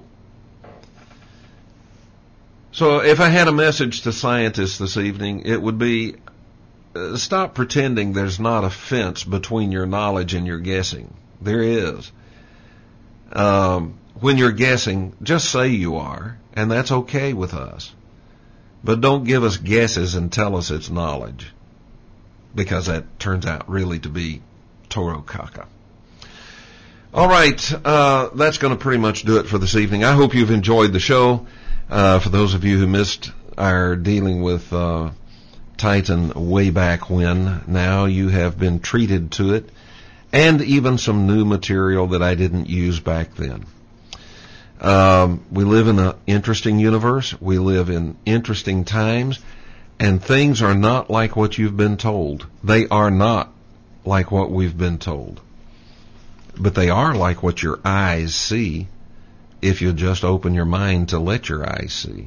So if I had a message to scientists this evening, it would be, uh, stop pretending there's not a fence between your knowledge and your guessing. There is. Um, when you're guessing, just say you are, and that's okay with us. But don't give us guesses and tell us it's knowledge, because that turns out really to be Toro Caca. All right, uh, that's going to pretty much do it for this evening. I hope you've enjoyed the show. Uh, for those of you who missed our dealing with uh, Titan way back when, now you have been treated to it, and even some new material that I didn't use back then. Um, we live in an interesting universe. We live in interesting times, and things are not like what you've been told. They are not like what we've been told. But they are like what your eyes see, if you just open your mind to let your eyes see.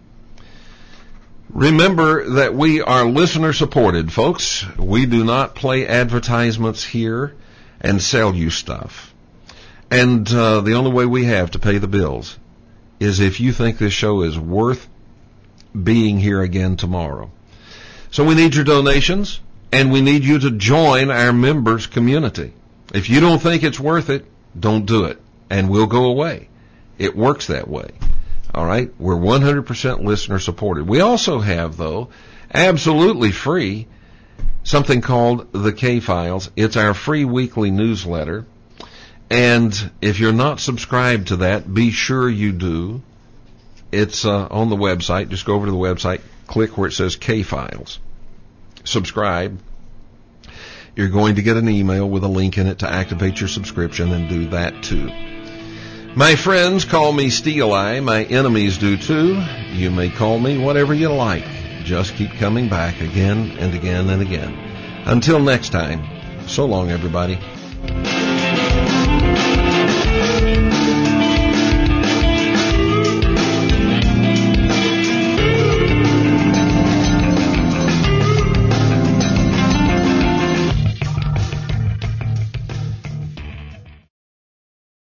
Remember that we are listener supported, folks. We do not play advertisements here and sell you stuff. And uh, the only way we have to pay the bills is if you think this show is worth being here again tomorrow. So we need your donations, and we need you to join our members community. If you don't think it's worth it, don't do it, and we'll go away. It works that way. All right? We're one hundred percent listener supported. We also have, though, absolutely free, something called the K-Files. It's our free weekly newsletter. And if you're not subscribed to that, be sure you do. It's uh, on the website. Just go over to the website, click where it says K-Files. Subscribe. You're going to get an email with a link in it to activate your subscription, and do that too. My friends call me Steel Eye. My enemies do too. You may call me whatever you like. Just keep coming back again and again and again. Until next time, so long, everybody.